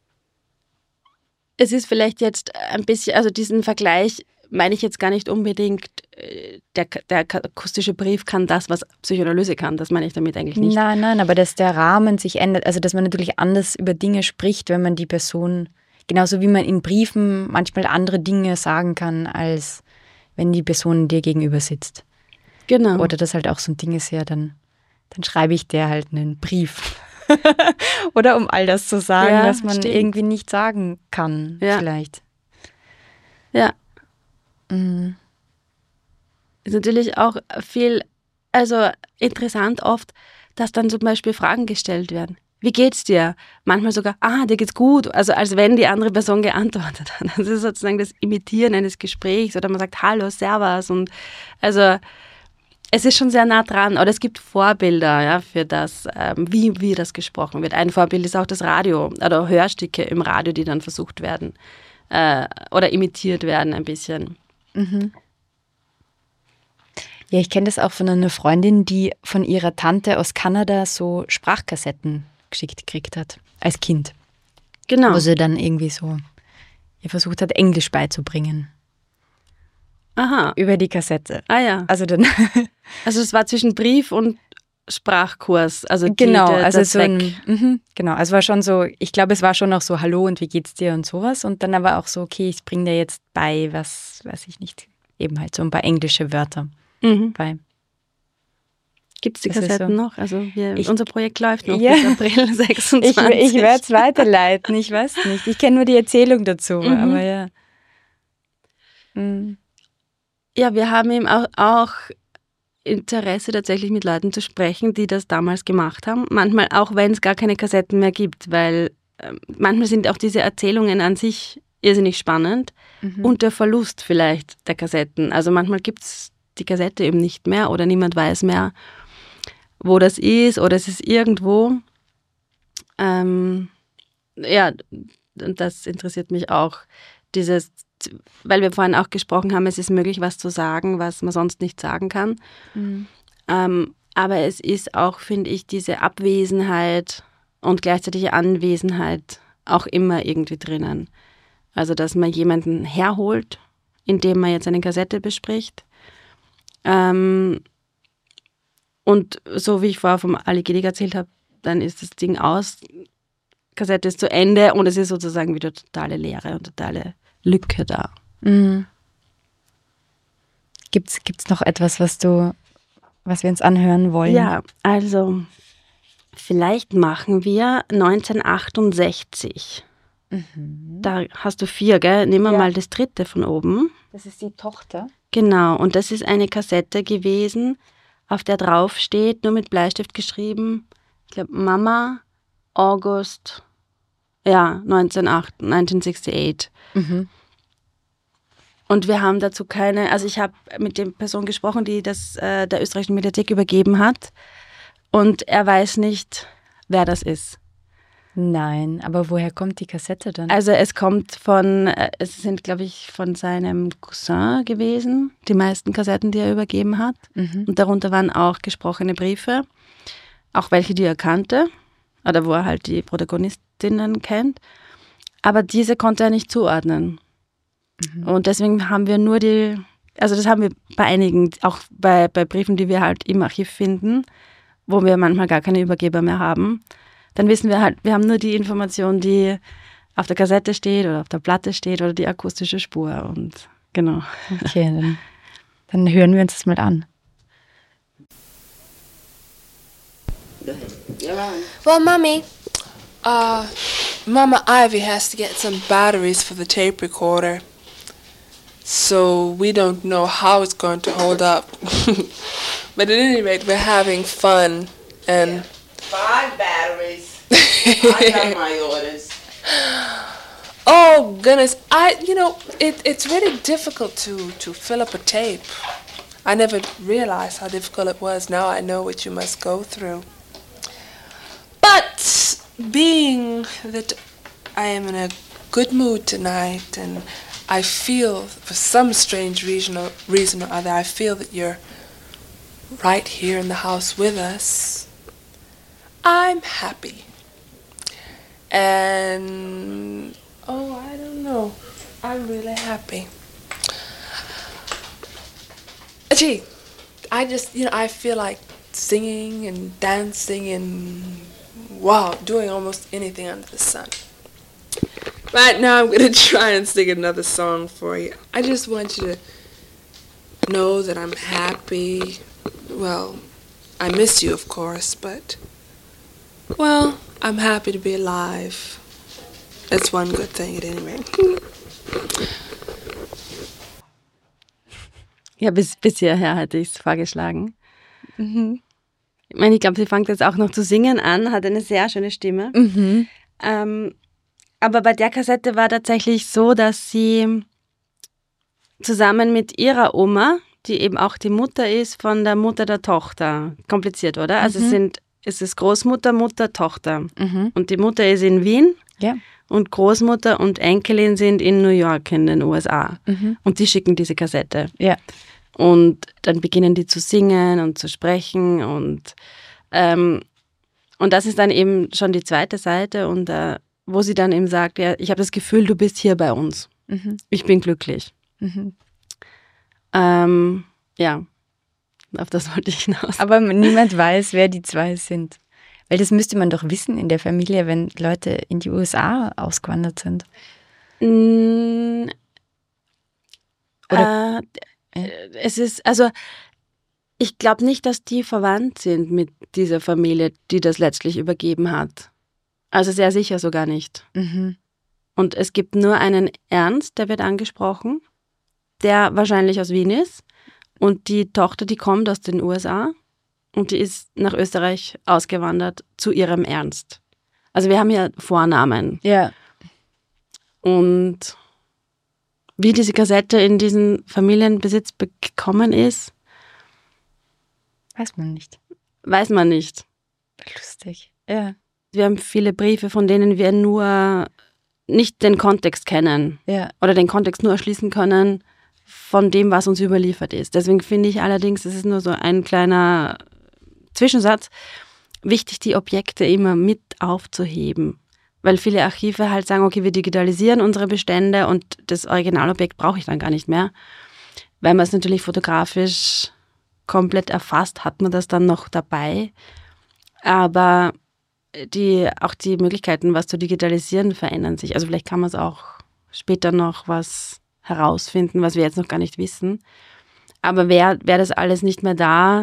Es ist vielleicht jetzt ein bisschen, also diesen Vergleich meine ich jetzt gar nicht unbedingt, der, der akustische Brief kann das, was Psychoanalyse kann. Das meine ich damit eigentlich nicht. Nein, nein, aber dass der Rahmen sich ändert, also dass man natürlich anders über Dinge spricht, wenn man die Person, genauso wie man in Briefen manchmal andere Dinge sagen kann, als wenn die Person dir gegenüber sitzt. Genau. Oder das halt auch so ein Ding ist, ja, dann, dann schreibe ich dir halt einen Brief. Oder um all das zu sagen, Ja, was man stimmt. irgendwie nicht sagen kann, Ja. vielleicht. Ja. Mhm. Ist natürlich auch viel, also interessant oft, dass dann zum Beispiel Fragen gestellt werden. Wie geht's dir? Manchmal sogar, ah, dir geht's gut. Also als wenn die andere Person geantwortet hat. Das ist sozusagen das Imitieren eines Gesprächs oder man sagt Hallo, Servus. Und also es ist schon sehr nah dran. Oder es gibt Vorbilder, ja, für das, ähm, wie, wie das gesprochen wird. Ein Vorbild ist auch das Radio oder Hörstücke im Radio, die dann versucht werden äh, oder imitiert werden ein bisschen. Mhm. Ja, ich kenne das auch von einer Freundin, die von ihrer Tante aus Kanada so Sprachkassetten geschickt gekriegt hat, als Kind. Genau. Wo sie dann irgendwie so ihr versucht hat, Englisch beizubringen. Aha. Über die Kassette. Ah ja. Also dann, Also es war zwischen Brief und Sprachkurs. Also die, genau, der, also der so Zweck. ein, mhm, genau, also war schon so, ich glaube, es war schon auch so, hallo und wie geht's dir und sowas. Und dann aber auch so, okay, ich bringe dir jetzt bei, was, weiß ich nicht, eben halt so ein paar englische Wörter Mhm. bei. Gibt es die Das ist Kassetten so. noch? Also wir, Ich- unser Projekt läuft noch Ja. bis April Ich, sechsundzwanzig. ich werde es weiterleiten, ich weiß nicht. Ich kenne nur die Erzählung dazu, Mhm. aber ja. Mhm. Ja, wir haben eben auch, auch Interesse, tatsächlich mit Leuten zu sprechen, die das damals gemacht haben. Manchmal auch, wenn es gar keine Kassetten mehr gibt, weil ähm, manchmal sind auch diese Erzählungen an sich irrsinnig spannend Mhm. und der Verlust vielleicht der Kassetten. Also manchmal gibt es die Kassette eben nicht mehr oder niemand weiß mehr, wo das ist oder es ist irgendwo. Ähm, ja, und das interessiert mich auch, dieses, weil wir vorhin auch gesprochen haben, es ist möglich, was zu sagen, was man sonst nicht sagen kann. Mhm. Ähm, aber es ist auch, finde ich, diese Abwesenheit und gleichzeitige Anwesenheit auch immer irgendwie drinnen. Also, dass man jemanden herholt, indem man jetzt eine Kassette bespricht. Ähm, und so wie ich vorher vom Ali Gedig erzählt habe, dann ist das Ding aus, Kassette ist zu Ende und es ist sozusagen wieder totale Leere und totale Lücke da. Mhm. Gibt's, gibt's noch etwas, was du was wir uns anhören wollen. Ja, also vielleicht machen wir neunzehnhundertachtundsechzig. Mhm. Da hast du vier, gell? Nehmen wir ja. mal das dritte von oben. Das ist die Tochter. Genau, und das ist eine Kassette gewesen, auf der drauf steht, nur mit Bleistift geschrieben, ich glaube Mama, August, ja, neunzehnhundertachtundachtzig. Mhm. Und wir haben dazu keine, also ich habe mit der Person gesprochen, die das äh, der österreichischen Mediathek übergeben hat, und er weiß nicht, wer das ist. Nein, aber woher kommt die Kassette dann? Also es kommt von, es sind glaube ich von seinem Cousin gewesen, die meisten Kassetten, die er übergeben hat. Mhm. Und darunter waren auch gesprochene Briefe, auch welche, die er kannte oder wo er halt die Protagonistinnen kennt. Aber diese konnte er nicht zuordnen. Mhm. Und deswegen haben wir nur die, also das haben wir bei einigen, auch bei, bei Briefen, die wir halt im Archiv finden, wo wir manchmal gar keine Übergeber mehr haben. Dann wissen wir halt, wir haben nur die Information, die auf der Kassette steht oder auf der Platte steht oder die akustische Spur. Und genau. Okay, dann, dann hören wir uns das mal an. Well, Mommy, uh, Mama Ivy has to get some batteries for the tape recorder. So we don't know how it's going to hold up. But at any rate, we're having fun and... Yeah. Five batteries. I got my orders. Oh goodness, I you know it, it's really difficult to, to fill up a tape. I never realized how difficult it was. Now I know what you must go through. But being that I am in a good mood tonight, and I feel for some strange reason or, reason or other, I feel that you're right here in the house with us. I'm happy. And, oh, I don't know. I'm really happy. Gee, I just, you know, I feel like singing and dancing and, wow, doing almost anything under the sun. Right now I'm going to try and sing another song for you. I just want you to know that I'm happy. Well, I miss you, of course, but... Well, I'm happy to be alive. That's one good thing at any rate. Ja, bis, bis hierher hätte ich es vorgeschlagen. Mhm. Ich meine, ich glaube, sie fängt jetzt auch noch zu singen an, hat eine sehr schöne Stimme. Mhm. Ähm, aber bei der Kassette war tatsächlich so, dass sie zusammen mit ihrer Oma, die eben auch die Mutter ist von der Mutter der Tochter, kompliziert, oder? Also mhm. es sind Es ist Großmutter, Mutter, Tochter. Mhm. Und die Mutter ist in Wien. Ja. Und Großmutter und Enkelin sind in New York in den U S A. Mhm. Und die schicken diese Kassette. Ja. Und dann beginnen die zu singen und zu sprechen. Und, ähm, und das ist dann eben schon die zweite Seite, und äh, wo sie dann eben sagt, ja, ich habe das Gefühl, du bist hier bei uns. Mhm. Ich bin glücklich. Mhm. Ähm, ja. Auf das wollte ich hinaus. Aber niemand weiß, wer die zwei sind. Weil das müsste man doch wissen in der Familie, wenn Leute in die U S A ausgewandert sind. Mm, Oder, äh, es ist, also ich glaube nicht, dass die verwandt sind mit dieser Familie, die das letztlich übergeben hat. Also sehr sicher sogar nicht. Mhm. Und es gibt nur einen Ernst, der wird angesprochen, der wahrscheinlich aus Wien ist. Und die Tochter, die kommt aus den U S A und die ist nach Österreich ausgewandert zu ihrem Ernst. Also wir haben hier Vornamen. Ja. Und wie diese Kassette in diesen Familienbesitz gekommen ist, weiß man nicht. Weiß man nicht. Lustig, ja. Wir haben viele Briefe, von denen wir nur nicht den Kontext kennen. Ja. Oder den Kontext nur erschließen können von dem, was uns überliefert ist. Deswegen finde ich allerdings, das ist nur so ein kleiner Zwischensatz, wichtig, die Objekte immer mit aufzuheben. Weil viele Archive halt sagen, okay, wir digitalisieren unsere Bestände und das Originalobjekt brauche ich dann gar nicht mehr. Weil man es natürlich fotografisch komplett erfasst, hat man das dann noch dabei. Aber die, auch die Möglichkeiten, was zu digitalisieren, verändern sich. Also vielleicht kann man es auch später noch was herausfinden, was wir jetzt noch gar nicht wissen. Aber wäre wär das alles nicht mehr da,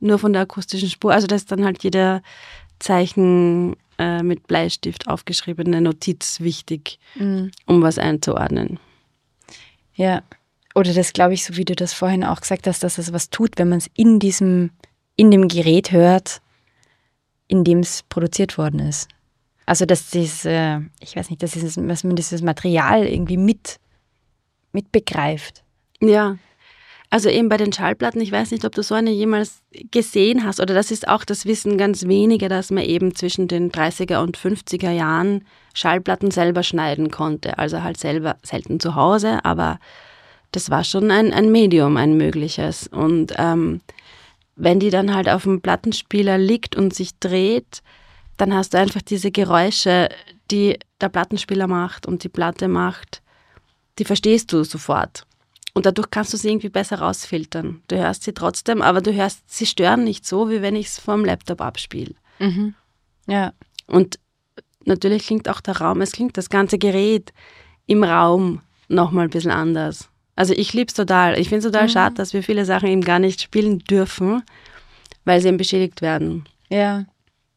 nur von der akustischen Spur. Also da ist dann halt jeder Zeichen äh, mit Bleistift aufgeschriebene Notiz wichtig, Mhm. um was einzuordnen. Ja. Oder das glaube ich, so wie du das vorhin auch gesagt hast, dass es was tut, wenn man es in diesem, in dem Gerät hört, in dem es produziert worden ist. Also dass dieses, äh, ich weiß nicht, dass, dieses, dass man dieses Material irgendwie mit, mit begreift. Ja, also eben bei den Schallplatten, ich weiß nicht, ob du so eine jemals gesehen hast, oder das ist auch das Wissen ganz wenige, dass man eben zwischen den dreißiger und fünfziger Jahren Schallplatten selber schneiden konnte. Also halt selber, selten zu Hause, aber das war schon ein, ein Medium, ein mögliches. Und ähm, wenn die dann halt auf dem Plattenspieler liegt und sich dreht, dann hast du einfach diese Geräusche, die der Plattenspieler macht und die Platte macht, die verstehst du sofort. Und dadurch kannst du sie irgendwie besser rausfiltern. Du hörst sie trotzdem, aber du hörst, sie stören nicht so, wie wenn ich es vom Laptop abspiele. Mhm. Ja. Und natürlich klingt auch der Raum, es klingt das ganze Gerät im Raum nochmal ein bisschen anders. Also ich liebe es total. Ich finde es total Mhm. schade, dass wir viele Sachen eben gar nicht spielen dürfen, weil sie eben beschädigt werden. Ja.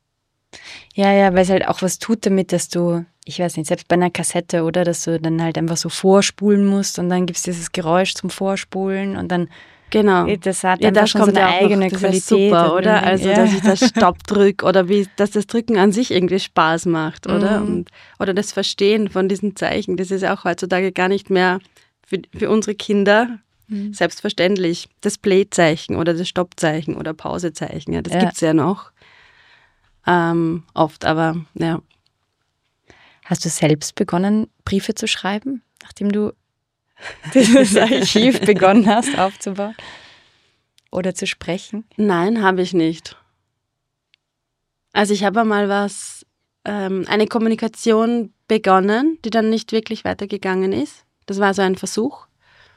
Ja, ja, weil es halt auch was tut damit, dass du, ich weiß nicht, selbst bei einer Kassette, oder, dass du dann halt einfach so vorspulen musst und dann gibt es dieses Geräusch zum Vorspulen und dann, Genau. das hat Ja, einfach das schon so kommt eine ja auch eigene noch, das Qualität. ist super, oder? Ja. Also, dass ich das Stopp drücke oder wie, dass das Drücken an sich irgendwie Spaß macht, oder? Mhm. Und, oder das Verstehen von diesen Zeichen, das ist ja auch heutzutage gar nicht mehr für, für unsere Kinder Mhm. selbstverständlich. Das Play-Zeichen oder das Stoppzeichen oder Pausezeichen, ja, das Ja. gibt es ja noch ähm, oft, aber ja. Hast du selbst begonnen, Briefe zu schreiben, nachdem du dieses Archiv begonnen hast aufzubauen? Oder zu sprechen? Nein, habe ich nicht. Also ich habe einmal was, ähm, eine Kommunikation begonnen, die dann nicht wirklich weitergegangen ist. Das war so ein Versuch.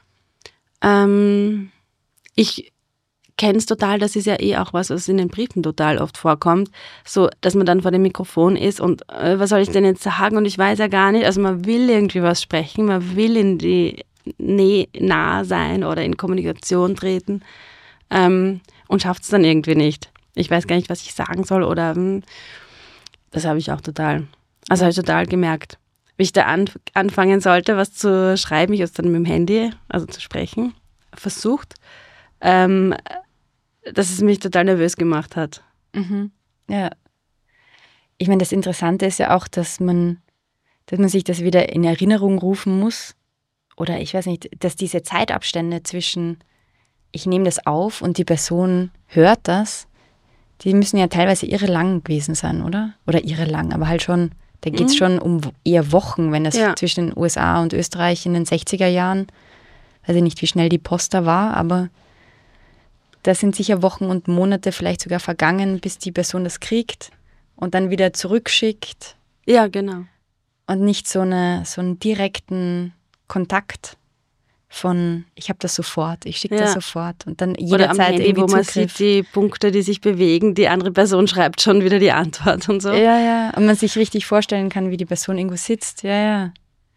Ähm, ich kenne es total, das ist ja eh auch was, was in den Briefen total oft vorkommt, so, dass man dann vor dem Mikrofon ist und äh, was soll ich denn jetzt sagen und ich weiß ja gar nicht, also man will irgendwie was sprechen, man will in die Nähe nah sein oder in Kommunikation treten. Ähm, und schafft es dann irgendwie nicht. Ich weiß gar nicht, was ich sagen soll oder hm, das habe ich auch total, also habe ich total gemerkt. Wie ich da an, anfangen sollte, was zu schreiben, ich habe es dann mit dem Handy, also zu sprechen, versucht, ähm, dass es mich total nervös gemacht hat. Mhm. Ja. Ich meine, das Interessante ist ja auch, dass man, dass man sich das wieder in Erinnerung rufen muss. Oder ich weiß nicht, dass diese Zeitabstände zwischen ich nehme das auf und die Person hört das, die müssen ja teilweise irre lang gewesen sein, oder? Oder irre lang, aber halt schon, da geht es Mhm. schon um eher Wochen, wenn das Ja. zwischen den U S A und Österreich in den sechziger Jahren, weiß ich nicht, wie schnell die Post da war, aber da sind sicher Wochen und Monate vielleicht sogar vergangen, bis die Person das kriegt und dann wieder zurückschickt Ja, genau. und nicht so, eine, so einen direkten Kontakt von, ich habe das sofort, ich schicke das Ja. sofort und dann Oder am jederzeit Handy, irgendwie wo man Zugriff. sieht die Punkte, die sich bewegen, die andere Person schreibt schon wieder die Antwort und so. Ja, ja, und man sich richtig vorstellen kann, wie die Person irgendwo sitzt, ja, ja.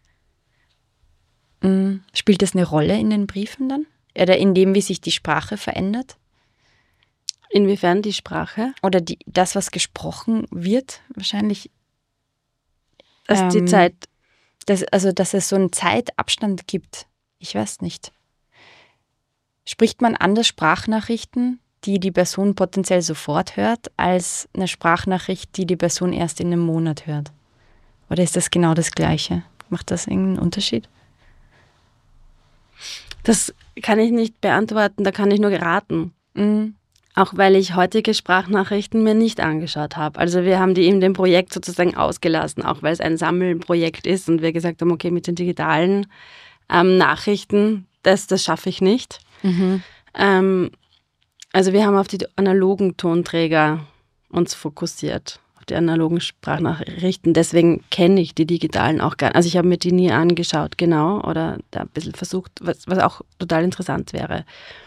Mhm. Spielt das eine Rolle in den Briefen dann? Oder in dem, wie sich die Sprache verändert? Inwiefern die Sprache? Oder die, das, was gesprochen wird, wahrscheinlich. Dass die Ähm, Zeit, Das, also, dass es so einen Zeitabstand gibt. Ich weiß nicht. Spricht man anders Sprachnachrichten, die die Person potenziell sofort hört, als eine Sprachnachricht, die die Person erst in einem Monat hört? Oder ist das genau das Gleiche? Macht das irgendeinen Unterschied? das kann ich nicht beantworten, da kann ich nur raten. Mhm. Auch weil ich heutige Sprachnachrichten mir nicht angeschaut habe. Also wir haben die in dem Projekt sozusagen ausgelassen, auch weil es ein Sammelprojekt ist und wir gesagt haben, okay, mit den digitalen ähm, Nachrichten, das, das schaffe ich nicht. Mhm. Ähm, also wir haben auf die analogen Tonträger uns fokussiert, auf die analogen Sprachnachrichten. Deswegen kenne ich die digitalen auch gar nicht. Also ich habe mir die nie angeschaut, genau, oder da ein bisschen versucht, was, was auch total interessant wäre.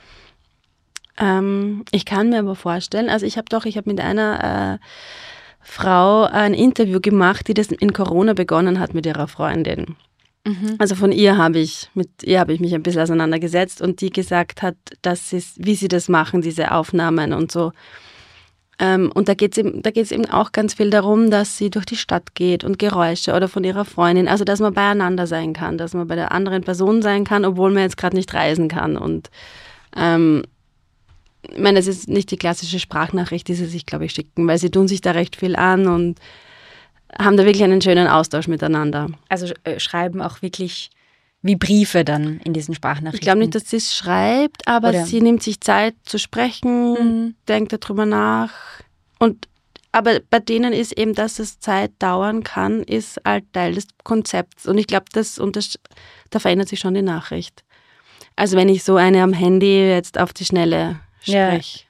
Ähm, ich kann mir aber vorstellen, also ich habe doch, ich habe mit einer äh, Frau ein Interview gemacht, die das in Corona begonnen hat mit ihrer Freundin. Mhm. Also von ihr habe ich, mit ihr habe ich mich ein bisschen auseinandergesetzt und die gesagt hat, dass sie, wie sie das machen, diese Aufnahmen und so. Ähm, und da geht es eben, da geht's eben auch ganz viel darum, dass sie durch die Stadt geht und Geräusche oder von ihrer Freundin, also dass man beieinander sein kann, dass man bei der anderen Person sein kann, obwohl man jetzt gerade nicht reisen kann. Und ähm, ich meine, es ist nicht die klassische Sprachnachricht, die sie sich, glaube ich, schicken, weil sie tun sich da recht viel an und haben da wirklich einen schönen Austausch miteinander. Also äh, schreiben auch wirklich wie Briefe dann in diesen Sprachnachrichten. Ich glaube nicht, dass sie es schreibt, aber Oder? sie nimmt sich Zeit zu sprechen, Mhm. denkt darüber nach. Und, aber bei denen ist eben, dass es Zeit dauern kann, ist halt Teil des Konzepts. Und ich glaube, das, und das, da verändert sich schon die Nachricht. Also wenn ich so eine am Handy jetzt auf die Schnelle Ja. spreche.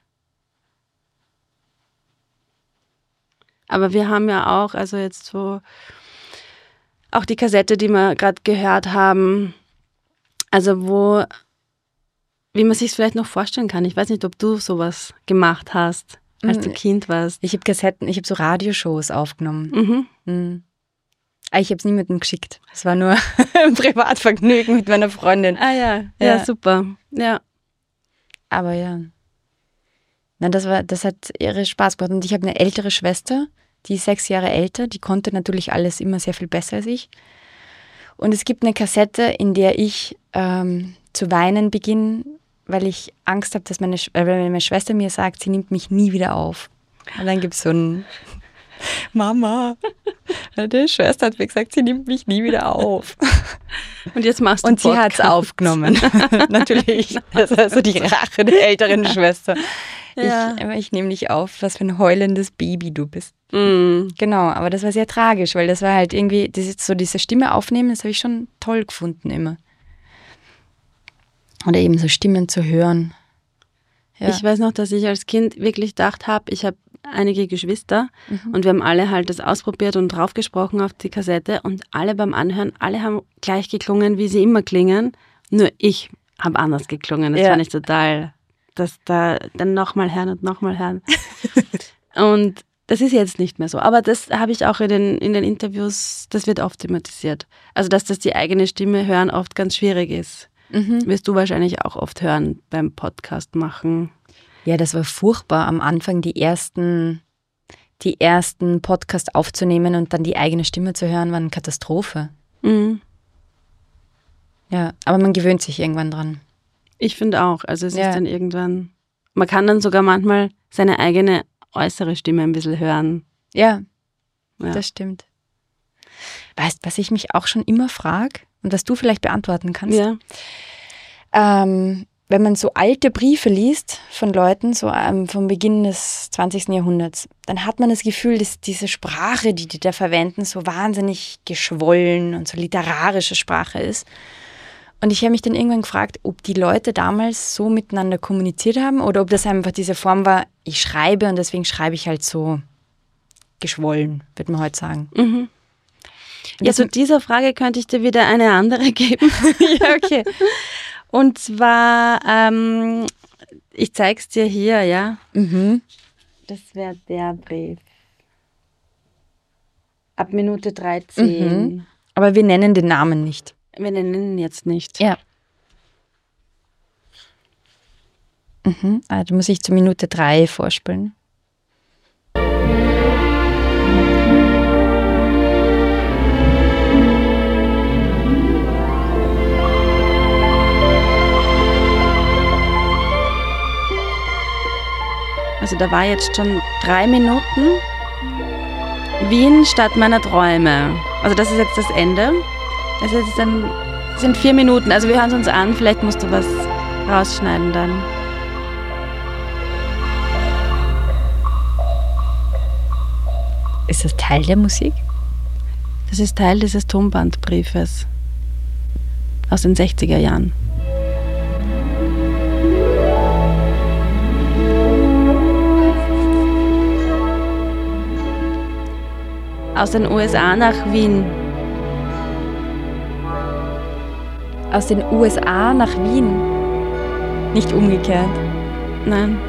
Aber wir haben ja auch, also jetzt so, auch die Kassette, die wir gerade gehört haben, also wo, wie man sich es vielleicht noch vorstellen kann. Ich weiß nicht, ob du sowas gemacht hast, als du Mhm. Kind warst. Ich habe Kassetten, ich habe so Radioshows aufgenommen. Mhm. Mhm. Aber ich habe es niemandem geschickt. Es war nur ein Privatvergnügen mit meiner Freundin. Ah ja, ja, Ja. super. Ja. Aber ja. Na, das war, das hat ihre Spaß gemacht. Und ich habe eine ältere Schwester, die ist sechs Jahre älter, die konnte natürlich alles immer sehr viel besser als ich. Und es gibt eine Kassette, in der ich ähm, zu weinen beginne, weil ich Angst habe, dass meine, Sch- äh, weil meine Schwester mir sagt, sie nimmt mich nie wieder auf. Und dann gibt es so ein Mama, die Schwester hat mir gesagt, sie nimmt mich nie wieder auf. Und jetzt machst du Und sie hat es Podcast. aufgenommen. Natürlich. Das ist also die Rache der älteren Schwester. Ja. Ich, ich nehme dich auf, was für ein heulendes Baby du bist. Mhm. Genau, aber das war sehr tragisch, weil das war halt irgendwie, das ist so diese Stimme aufnehmen, das habe ich schon toll gefunden immer. Oder eben so Stimmen zu hören. Ja. Ich weiß noch, dass ich als Kind wirklich gedacht habe, ich habe einige Geschwister und wir haben alle halt das ausprobiert und draufgesprochen auf die Kassette und alle beim Anhören, alle haben gleich geklungen, wie sie immer klingen, nur ich habe anders geklungen. Das Ja. fand ich total, dass da dann nochmal hören und nochmal hören. Und das ist jetzt nicht mehr so. Aber das habe ich auch in den, in den Interviews, das wird oft thematisiert. Also, dass das die eigene Stimme hören oft ganz schwierig ist. Mhm. Wirst du wahrscheinlich auch oft hören beim Podcast machen. Ja, das war furchtbar, am Anfang die ersten, die ersten Podcast aufzunehmen und dann die eigene Stimme zu hören, war eine Katastrophe. Mhm. Ja, aber man gewöhnt sich irgendwann dran. Ich finde auch. Also es Ja. ist dann irgendwann, man kann dann sogar manchmal seine eigene äußere Stimme ein bisschen hören. Ja, Ja. das stimmt. Weißt, was ich mich auch schon immer frage und was du vielleicht beantworten kannst? Ja. Ähm, wenn man so alte Briefe liest von Leuten, so ähm, vom Beginn des zwanzigsten Jahrhunderts, dann hat man das Gefühl, dass diese Sprache, die die da verwenden, so wahnsinnig geschwollen und so literarische Sprache ist. Und ich habe mich dann irgendwann gefragt, ob die Leute damals so miteinander kommuniziert haben oder ob das einfach diese Form war, ich schreibe und deswegen schreibe ich halt so geschwollen, würde man heute sagen. Mhm. Ja, zu dieser Frage könnte ich dir wieder eine andere geben. Ja, okay. Und zwar, ähm, ich zeig's dir hier, ja. Mhm. Das wäre der Brief. Ab Minute dreizehn. Mhm. Aber wir nennen den Namen nicht. Wir nennen ihn jetzt nicht. Ja. Mhm. Ah, da muss ich zur Minute drei vorspielen. Also da war jetzt schon drei Minuten. Wien, Stadt meiner Träume. Also das ist jetzt das Ende. Das ist jetzt ein, das sind vier Minuten. Also wir hören es uns an. Vielleicht musst du was rausschneiden dann. Ist das Teil der Musik? Das ist Teil dieses Tonbandbriefes aus den sechziger Jahren. Aus den U S A nach Wien. Aus den U S A nach Wien. Nicht umgekehrt. Nein.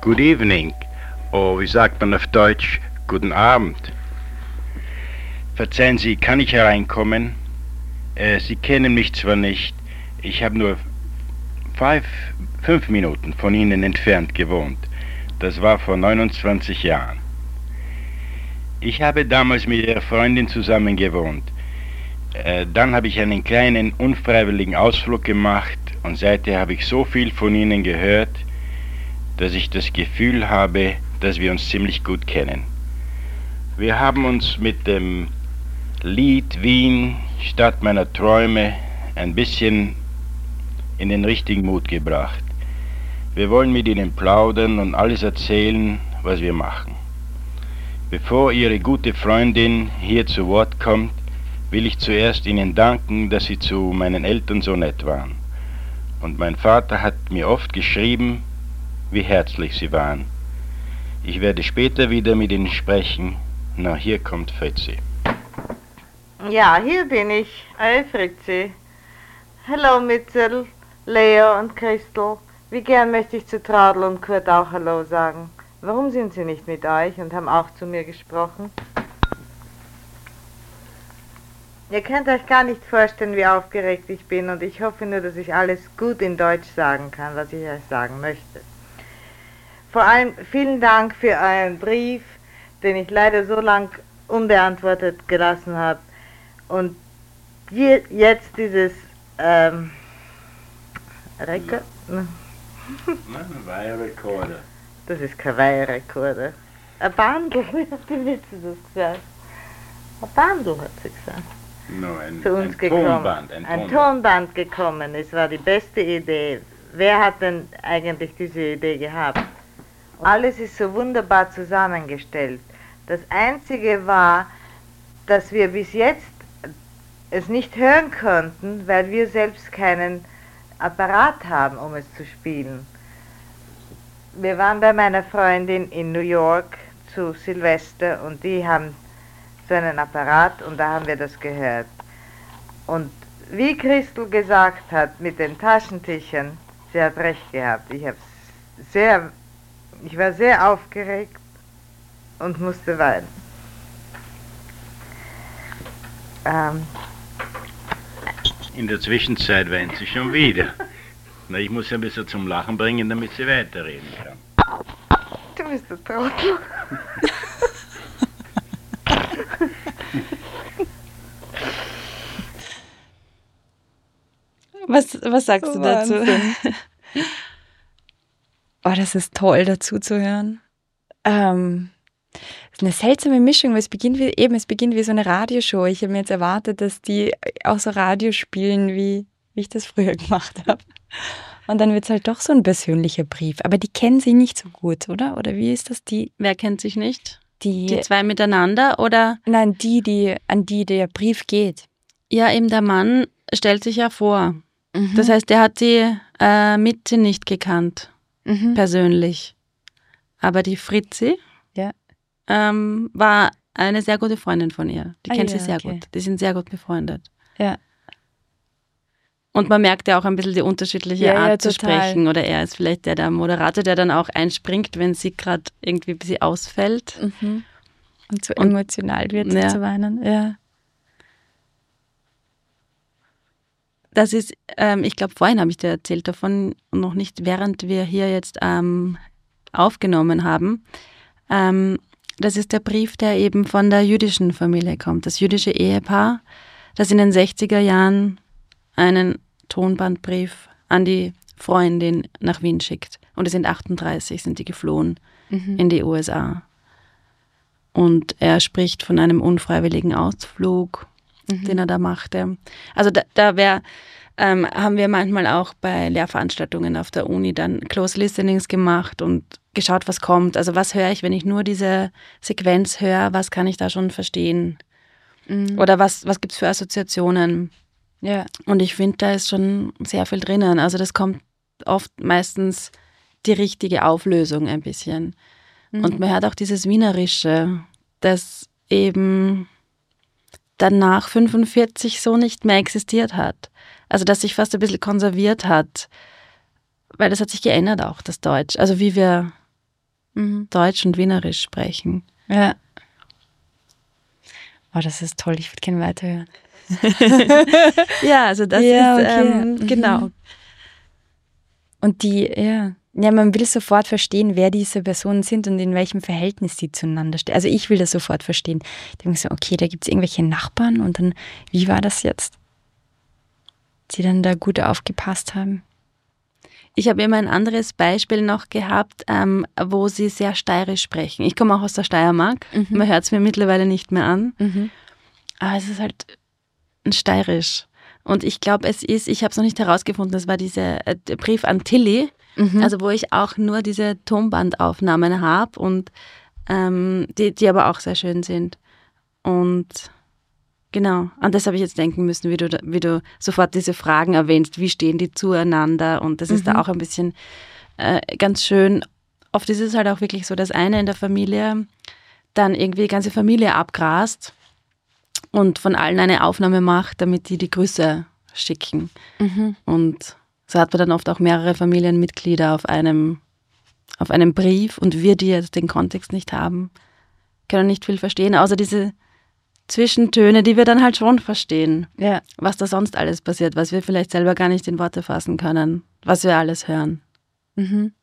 Good evening. Oh, wie sagt man auf Deutsch? Guten Abend. Verzeihen Sie, kann ich hereinkommen? Äh, Sie kennen mich zwar nicht, ich habe nur five, fünf Minuten von Ihnen entfernt gewohnt. Das war vor neunundzwanzig Jahren. Ich habe damals mit Ihrer Freundin zusammen gewohnt. Äh, dann habe ich einen kleinen, unfreiwilligen Ausflug gemacht und seither habe ich so viel von Ihnen gehört, dass ich das Gefühl habe, dass wir uns ziemlich gut kennen. Wir haben uns mit dem Lied Wien, Stadt meiner Träume, ein bisschen in den richtigen Mut gebracht. Wir wollen mit Ihnen plaudern und alles erzählen, was wir machen. Bevor Ihre gute Freundin hier zu Wort kommt, will ich zuerst Ihnen danken, dass Sie zu meinen Eltern so nett waren. Und mein Vater hat mir oft geschrieben, wie herzlich Sie waren. Ich werde später wieder mit Ihnen sprechen. Na, hier kommt Fritzi. Ja, hier bin ich. Hey, Fritzi. Hallo, Mitzel, Leo und Christel. Wie gern möchte ich zu Traudl und Kurt auch Hallo sagen. Warum sind sie nicht mit euch und haben auch zu mir gesprochen? Ihr könnt euch gar nicht vorstellen, wie aufgeregt ich bin und ich hoffe nur, dass ich alles gut in Deutsch sagen kann, was ich euch sagen möchte. Vor allem vielen Dank für euren Brief, den ich leider so lang unbeantwortet gelassen habe. Und je, jetzt dieses ähm, Record? Nein, ein Weihrekorder. Das ist kein Weihrekorder. Ein Bandel, wie hat die Witze das gesagt? Ein Bandel hat sie gesagt. No, ein, Zu uns ein gekommen. Tonband. Ein, ein Tonband. Tonband gekommen. Es war die beste Idee. Wer hat denn eigentlich diese Idee gehabt? Alles ist so wunderbar zusammengestellt. Das Einzige war, dass wir bis jetzt es nicht hören konnten, weil wir selbst keinen Apparat haben, um es zu spielen. Wir waren bei meiner Freundin in New York zu Silvester und die haben so einen Apparat und da haben wir das gehört. Und wie Christel gesagt hat mit den Taschentüchern, sie hat recht gehabt. Ich, sehr, ich war sehr aufgeregt und musste weinen. Ähm, In der Zwischenzeit weint sie schon wieder. Na, ich muss sie ein bisschen zum Lachen bringen, damit sie weiterreden kann. Du bist der Trottel. Was, was sagst Oh, du dazu? Oh, das ist toll, dazu zu hören. Ähm, das ist eine seltsame Mischung, weil es beginnt wie, eben, es beginnt wie so eine Radioshow. Ich habe mir jetzt erwartet, dass die auch so Radio spielen, wie, wie ich das früher gemacht habe. Und dann wird es halt doch so ein persönlicher Brief. Aber die kennen sie nicht so gut, oder? Oder wie ist das? Die, Wer kennt sich nicht? die, Die zwei miteinander oder? nein, die, die, an die der Brief geht. Ja, eben der Mann stellt sich ja vor. Mhm. Das heißt, der hat die äh, Mitte nicht gekannt, mhm. persönlich. Aber die Fritzi Ja. ähm, war eine sehr gute Freundin von ihr. Die Ah, kennt ja, sie sehr okay. gut. Die sind sehr gut befreundet. Ja. Und man merkt ja auch ein bisschen die unterschiedliche Ja, Art ja, zu total. sprechen. Oder er ist vielleicht der, der Moderator, der dann auch einspringt, wenn sie gerade irgendwie ein bisschen ausfällt. Mhm. Und so Und- emotional wird Ja. zu weinen. Ja. Das ist, ähm, ich glaube, vorhin habe ich dir erzählt davon, noch nicht während wir hier jetzt ähm, aufgenommen haben. Ähm, das ist der Brief, der eben von der jüdischen Familie kommt. Das jüdische Ehepaar, das in den sechziger Jahren einen Tonbandbrief an die Freundin nach Wien schickt. Und es sind achtunddreißig, sind die geflohen Mhm. in die U S A. Und er spricht von einem unfreiwilligen Ausflug, Mhm. den er da machte. Also da, da wär, ähm, haben wir manchmal auch bei Lehrveranstaltungen auf der Uni dann Close Listenings gemacht und geschaut, was kommt. Also was höre ich, wenn ich nur diese Sequenz höre, was kann ich da schon verstehen? Mhm. Oder was, was gibt es für Assoziationen? Ja. Und ich finde, da ist schon sehr viel drinnen. Also das kommt oft meistens die richtige Auflösung ein bisschen. Mhm. Und man hört auch dieses Wienerische, das eben dann nach fünfundvierzig so nicht mehr existiert hat. Also dass sich fast ein bisschen konserviert hat, weil das hat sich geändert auch, das Deutsch. Also wie wir mhm. Deutsch und Wienerisch sprechen. Ja. Oh, das ist toll, ich würde gerne weiterhören. Ja, also das ja, ist, okay. ähm, mhm. genau. Und die, ja, ja, man will sofort verstehen, wer diese Personen sind und in welchem Verhältnis die zueinander stehen. Also ich will das sofort verstehen. Ich denke so, okay, da gibt es irgendwelche Nachbarn und dann, wie war das jetzt? Die dann da gut aufgepasst haben. Ich habe immer ein anderes Beispiel noch gehabt, ähm, wo sie sehr steirisch sprechen. Ich komme auch aus der Steiermark. Mhm. Man hört es mir mittlerweile nicht mehr an. Mhm. Aber es ist halt ein steirisch. Und ich glaube, es ist, ich habe es noch nicht herausgefunden, das war dieser äh, Brief an Tilly, mhm. also wo ich auch nur diese Tonbandaufnahmen habe und ähm, die, die aber auch sehr schön sind. Und genau, an das habe ich jetzt denken müssen, wie du, wie du sofort diese Fragen erwähnst, wie stehen die zueinander und das mhm. ist da auch ein bisschen äh, ganz schön. Oft ist es halt auch wirklich so, dass einer in der Familie dann irgendwie die ganze Familie abgrast und von allen eine Aufnahme macht, damit die die Grüße schicken. Mhm. Und so hat man dann oft auch mehrere Familienmitglieder auf einem, auf einem Brief und wir, die jetzt den Kontext nicht haben, können nicht viel verstehen, außer diese Zwischentöne, die wir dann halt schon verstehen, ja. was da sonst alles passiert, was wir vielleicht selber gar nicht in Worte fassen können, was wir alles hören. Mhm.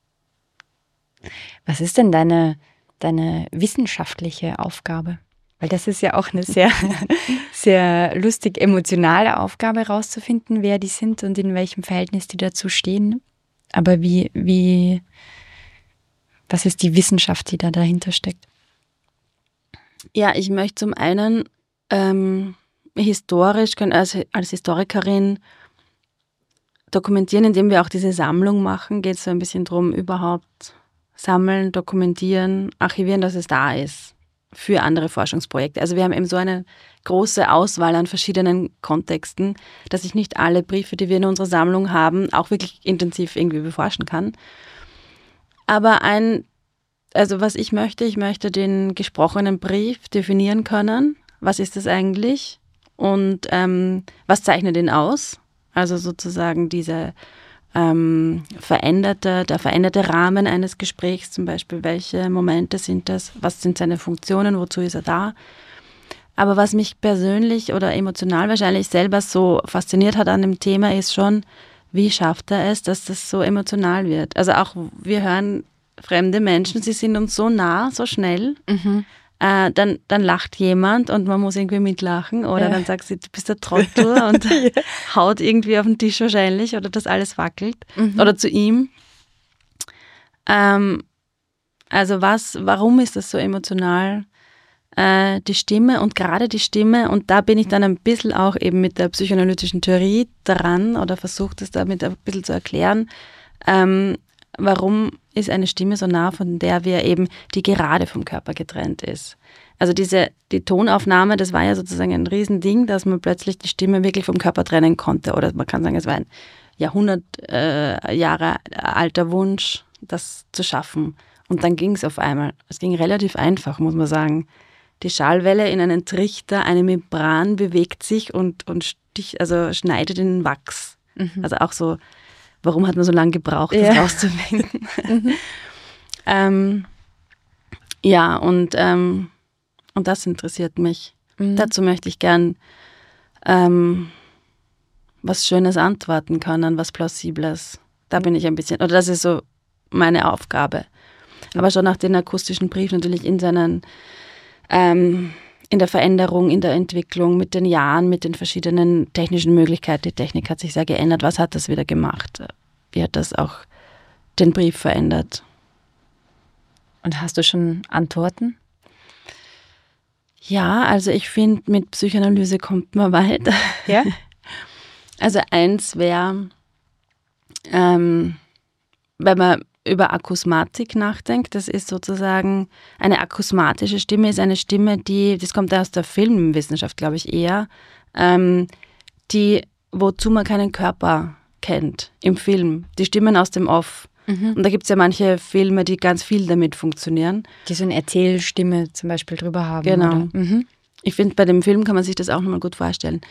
Was ist denn deine, deine wissenschaftliche Aufgabe? Weil das ist ja auch eine sehr, sehr lustig emotionale Aufgabe, rauszufinden, wer die sind und in welchem Verhältnis die dazu stehen. Aber wie, wie, was ist die Wissenschaft, die da dahinter steckt? Ja, ich möchte zum einen ähm, historisch, als, als Historikerin dokumentieren, indem wir auch diese Sammlung machen, geht es so ein bisschen darum, überhaupt sammeln, dokumentieren, archivieren, dass es da ist für andere Forschungsprojekte. Also wir haben eben so eine große Auswahl an verschiedenen Kontexten, dass ich nicht alle Briefe, die wir in unserer Sammlung haben, auch wirklich intensiv irgendwie beforschen kann. Aber ein Also was ich möchte, ich möchte den gesprochenen Brief definieren können. Was ist das eigentlich? Und ähm, was zeichnet ihn aus? Also sozusagen diese ähm, veränderte, der veränderte Rahmen eines Gesprächs zum Beispiel. Welche Momente sind das? Was sind seine Funktionen? Wozu ist er da? Aber was mich persönlich oder emotional wahrscheinlich selber so fasziniert hat an dem Thema ist schon, wie schafft er es, dass das so emotional wird? Also auch wir hören fremde Menschen, sie sind uns so nah, so schnell, mhm. äh, dann, dann lacht jemand und man muss irgendwie mitlachen oder ja. dann sagt sie, du bist der Trottel und ja. haut irgendwie auf den Tisch wahrscheinlich oder das alles wackelt mhm. oder zu ihm. Ähm, also was, warum ist das so emotional? Äh, die Stimme und gerade die Stimme und da bin ich dann ein bisschen auch eben mit der psychoanalytischen Theorie dran oder versuche das damit ein bisschen zu erklären, ähm, warum ist eine Stimme so nah, von der wir eben, die gerade vom Körper getrennt ist. Also diese, die Tonaufnahme, das war ja sozusagen ein Riesending, dass man plötzlich die Stimme wirklich vom Körper trennen konnte. Oder man kann sagen, es war ein Jahrhundert äh, Jahre alter Wunsch, das zu schaffen. Und dann ging es auf einmal. Es ging relativ einfach, muss man sagen. Die Schallwelle in einen Trichter, eine Membran bewegt sich und, und stich, also schneidet in den Wachs. Mhm. Also auch so, warum hat man so lange gebraucht, das ja. rauszufinden? mhm. ähm, ja, und, ähm, und das interessiert mich. Mhm. Dazu möchte ich gern ähm, was Schönes antworten können, was Plausibles. Da bin ich ein bisschen, oder das ist so meine Aufgabe. Aber schon nach den akustischen Brief natürlich in seinen, ähm, in der Veränderung, in der Entwicklung, mit den Jahren, mit den verschiedenen technischen Möglichkeiten. Die Technik hat sich sehr geändert. Was hat das wieder gemacht? Wie hat das auch den Brief verändert? Und hast du schon Antworten? Ja, also ich finde, mit Psychoanalyse kommt man weit. Ja? Also eins wäre, ähm, wenn man über Akusmatik nachdenkt, das ist sozusagen eine akusmatische Stimme, ist eine Stimme, die, das kommt aus der Filmwissenschaft, glaube ich, eher, ähm, die, wozu man keinen Körper kennt im Film, die Stimmen aus dem Off. Mhm. Und da gibt es ja manche Filme, die ganz viel damit funktionieren. Die so eine Erzählstimme zum Beispiel drüber haben. Genau. Mhm. Ich finde, bei dem Film kann man sich das auch nochmal gut vorstellen.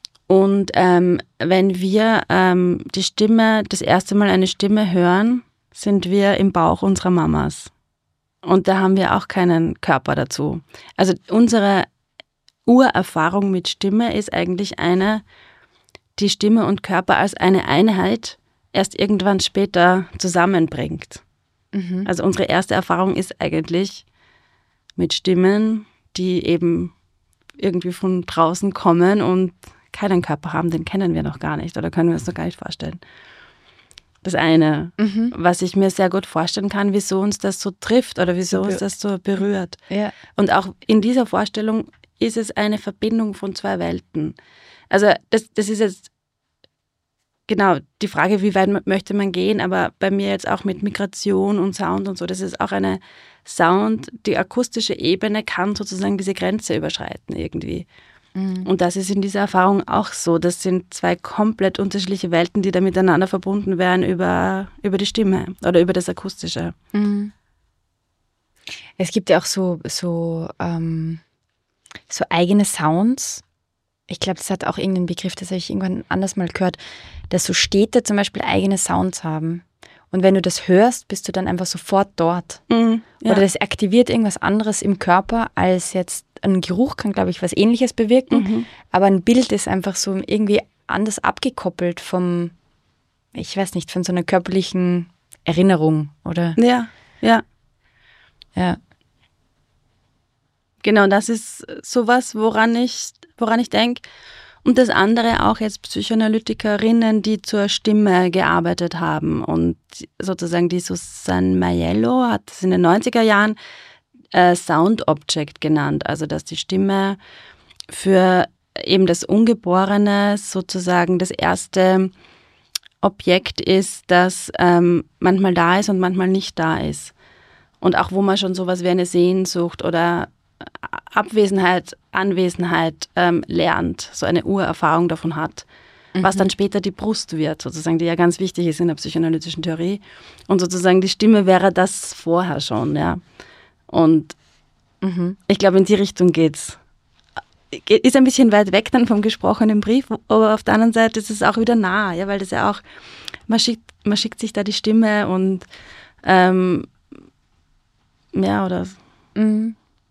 Und ähm, wenn wir ähm, die Stimme, das erste Mal eine Stimme hören, sind wir im Bauch unserer Mamas. Und da haben wir auch keinen Körper dazu. Also unsere Urerfahrung mit Stimme ist eigentlich eine, die Stimme und Körper als eine Einheit erst irgendwann später zusammenbringt. Mhm. Also unsere erste Erfahrung ist eigentlich mit Stimmen, die eben irgendwie von draußen kommen und keinen Körper haben, den kennen wir noch gar nicht oder können wir uns noch gar nicht vorstellen. Das eine, mhm. was ich mir sehr gut vorstellen kann, wieso uns das so trifft oder wieso uns das so berührt. Ja. Und auch in dieser Vorstellung ist es eine Verbindung von zwei Welten. Also das, das ist jetzt genau die Frage, wie weit möchte man gehen, aber bei mir jetzt auch mit Migration und Sound und so, das ist auch eine Sound, die akustische Ebene kann sozusagen diese Grenze überschreiten irgendwie. Und das ist in dieser Erfahrung auch so. Das sind zwei komplett unterschiedliche Welten, die da miteinander verbunden werden über, über die Stimme oder über das Akustische. Mhm. Es gibt ja auch so, so, ähm, so eigene Sounds. Ich glaube, das hat auch irgendeinen Begriff, das habe ich irgendwann anders mal gehört, dass so Städte zum Beispiel eigene Sounds haben. Und wenn du das hörst, bist du dann einfach sofort dort. Mhm, ja. Oder das aktiviert irgendwas anderes im Körper als jetzt ein Geruch kann, glaube ich, was Ähnliches bewirken. Mhm. Aber ein Bild ist einfach so irgendwie anders abgekoppelt vom, ich weiß nicht, von so einer körperlichen Erinnerung, oder? Ja, ja. Ja. Genau, das ist sowas, woran ich, woran ich denke. Und das andere auch jetzt Psychoanalytikerinnen, die zur Stimme gearbeitet haben. Und sozusagen die Susanne Maiello hat es in den neunziger Jahren äh, Sound Object genannt. Also dass die Stimme für eben das Ungeborene sozusagen das erste Objekt ist, das ähm, manchmal da ist und manchmal nicht da ist. Und auch wo man schon sowas wie eine Sehnsucht oder Abwesenheit, Anwesenheit ähm, lernt, so eine Urerfahrung davon hat, mhm. was dann später die Brust wird, sozusagen, die ja ganz wichtig ist in der psychoanalytischen Theorie. Und sozusagen die Stimme wäre das vorher schon, ja. Und mhm. ich glaube, in die Richtung geht's. Ist ein bisschen weit weg dann vom gesprochenen Brief, aber auf der anderen Seite ist es auch wieder nah, ja, weil das ja auch, man schickt, man schickt sich da die Stimme und ähm, ja, oder mhm.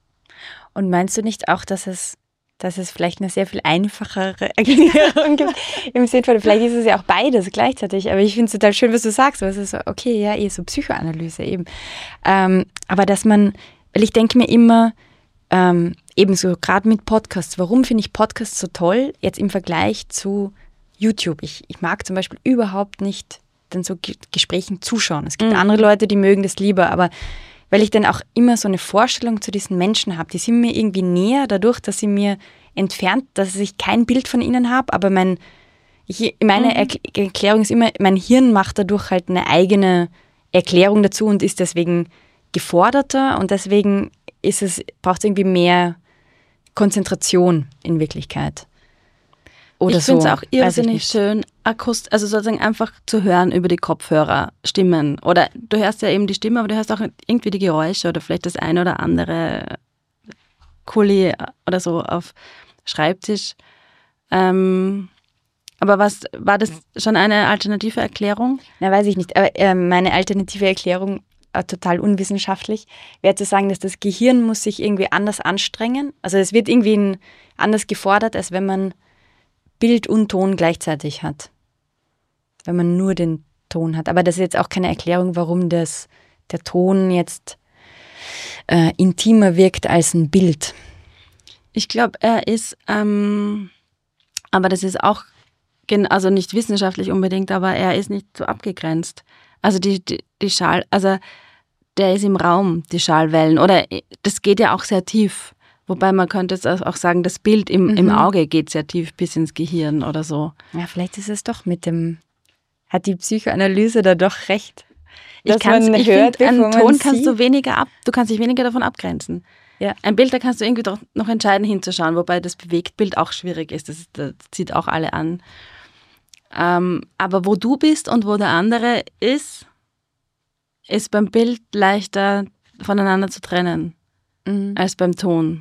Und meinst du nicht auch, dass es, dass es vielleicht eine sehr viel einfachere Erklärung gibt? Im Sinne von, vielleicht ist es ja auch beides gleichzeitig. Aber ich finde es total schön, was du sagst. Was ist so, okay, ja, eh so Psychoanalyse eben. Ähm, aber dass man, weil ich denke mir immer, ähm, ebenso gerade mit Podcasts, warum finde ich Podcasts so toll, jetzt im Vergleich zu YouTube? Ich, ich mag zum Beispiel überhaupt nicht dann so G- Gesprächen zuschauen. Es gibt mhm. andere Leute, die mögen das lieber, aber weil ich dann auch immer so eine Vorstellung zu diesen Menschen habe. Die sind mir irgendwie näher dadurch, dass sie mir entfernt, dass ich kein Bild von ihnen habe, aber mein, ich, meine mhm. Erkl- Erklärung ist immer, mein Hirn macht dadurch halt eine eigene Erklärung dazu und ist deswegen geforderter und deswegen ist es, braucht es irgendwie mehr Konzentration in Wirklichkeit. Oder ich finde es so. auch irrsinnig schön, akust, also sozusagen einfach zu hören über die Kopfhörer, Stimmen. Oder du hörst ja eben die Stimme, aber du hörst auch irgendwie die Geräusche oder vielleicht das eine oder andere Kuli oder so auf Schreibtisch. Ähm, aber was, war das schon eine alternative Erklärung? Na, weiß ich nicht. Aber äh, meine alternative Erklärung, äh, total unwissenschaftlich, wäre zu sagen, dass das Gehirn muss sich irgendwie anders anstrengen. Also es wird irgendwie anders gefordert, als wenn man Bild und Ton gleichzeitig hat. Wenn man nur den Ton hat. Aber das ist jetzt auch keine Erklärung, warum das, der Ton jetzt äh, intimer wirkt als ein Bild. Ich glaube, er ist, ähm, aber das ist auch, gen- also nicht wissenschaftlich unbedingt, aber er ist nicht so abgegrenzt. Also die, die, die Schall, also der ist im Raum, die Schallwellen. Oder das geht ja auch sehr tief. Wobei man könnte jetzt auch sagen, das Bild im, mhm. im Auge geht sehr tief bis ins Gehirn oder so. Ja, vielleicht ist es doch mit dem, hat die Psychoanalyse da doch recht. Ich, kann's, ich finde, einen Ton kannst du weniger ab, du kannst dich weniger davon abgrenzen. Ja. Ein Bild, da kannst du irgendwie doch noch entscheiden hinzuschauen, wobei das Bewegtbild auch schwierig ist, das, das zieht auch alle an. Ähm, aber wo du bist und wo der andere ist, ist beim Bild leichter voneinander zu trennen, mhm. als beim Ton.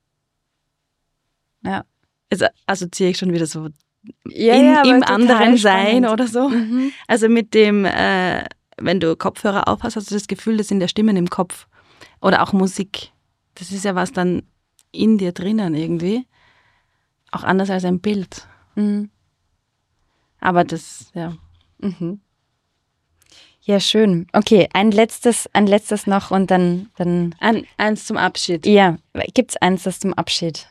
Ja. Jetzt assoziiere ich schon wieder so ja, in, ja, im anderen Sein spannend. Oder so. Mhm. Also mit dem, äh, wenn du Kopfhörer auf hast, hast du das Gefühl, das sind ja Stimmen im Kopf. Oder auch Musik. Das ist ja was dann in dir drinnen irgendwie. Auch anders als ein Bild. Mhm. Aber das, ja. Mhm. Ja, schön. Okay, ein letztes, ein letztes noch und dann... dann ein, eins zum Abschied. Ja, gibt es eins das zum Abschied?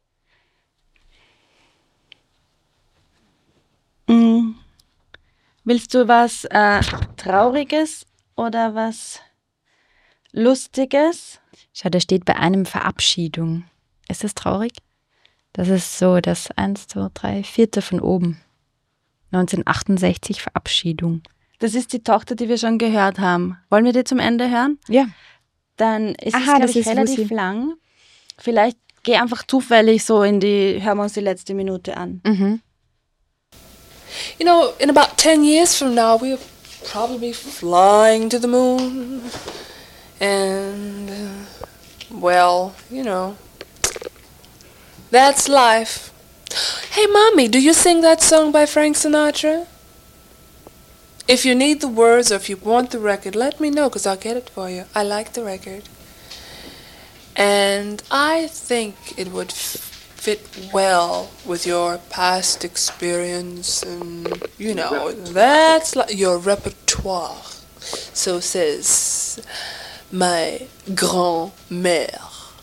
Mhm. Willst du was äh, Trauriges oder was Lustiges? Schau, da steht bei einem Verabschiedung. Ist das traurig? Das ist so das eins, zwei, drei, vierte von oben. neunzehnhundertachtundsechzig Verabschiedung. Das ist die Tochter, die wir schon gehört haben. Wollen wir die zum Ende hören? Ja. Dann ist Aha, es, glaube das ich, ist relativ Lucy. lang. Vielleicht geh einfach zufällig so in die, hören wir uns die letzte Minute an. Mhm. You know, in about ten years from now, we'll probably be flying to the moon. And, uh, well, you know, that's life. Hey, Mommy, do you sing that song by Frank Sinatra? If you need the words or if you want the record, let me know, because I'll get it for you. I like the record. And I think it would f- fit well with your past experience and, you know, that's like your repertoire. So says my grand-mère.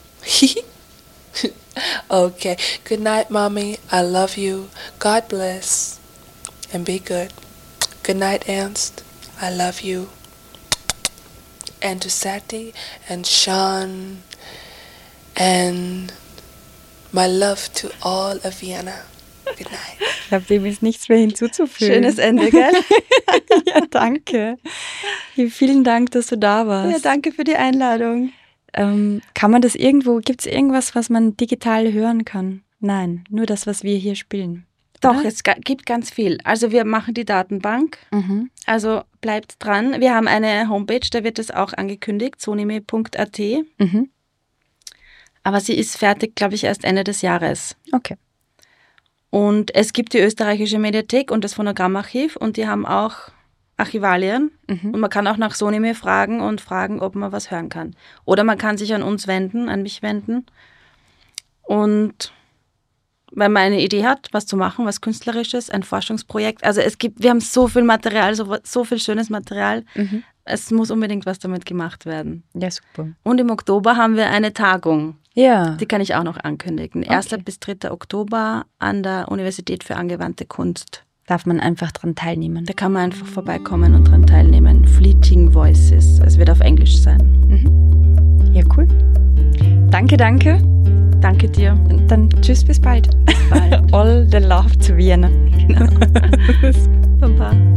Okay. Good night, Mommy. I love you. God bless. And be good. Good night, Ernst. I love you. And to Sati and Sean and my love to all of Vienna. Good night. Ich glaube, dem ist nichts mehr hinzuzufügen. Schönes Ende, gell? Ja, danke. Ja, vielen Dank, dass du da warst. Ja, danke für die Einladung. Ähm, kann man das irgendwo, gibt es irgendwas, was man digital hören kann? Nein, nur das, was wir hier spielen. Doch, Oder? es ga- gibt ganz viel. Also wir machen die Datenbank. Mhm. Also bleibt dran. Wir haben eine Homepage, da wird es auch angekündigt, sonime punkt a t. Mhm. Aber sie ist fertig, glaube ich, erst Ende des Jahres. Okay. Und es gibt die österreichische Mediathek und das Phonogrammarchiv und die haben auch Archivalien. Mhm. Und man kann auch nach Sonime fragen und fragen, ob man was hören kann. Oder man kann sich an uns wenden, an mich wenden. Und wenn man eine Idee hat, was zu machen, was Künstlerisches, ein Forschungsprojekt. Also es gibt, wir haben so viel Material, so, so viel schönes Material. Mhm. Es muss unbedingt was damit gemacht werden. Ja, super. Und im Oktober haben wir eine Tagung. Ja. Die kann ich auch noch ankündigen. erster bis dritter Oktober an der Universität für angewandte Kunst. Darf man einfach dran teilnehmen. Da kann man einfach vorbeikommen und dran teilnehmen. Fleeting Voices. Es wird auf Englisch sein. Mhm. Ja, cool. Danke, danke. Danke dir. Und dann tschüss, bis bald. Bis bald. All the love to Vienna. Genau. Baba.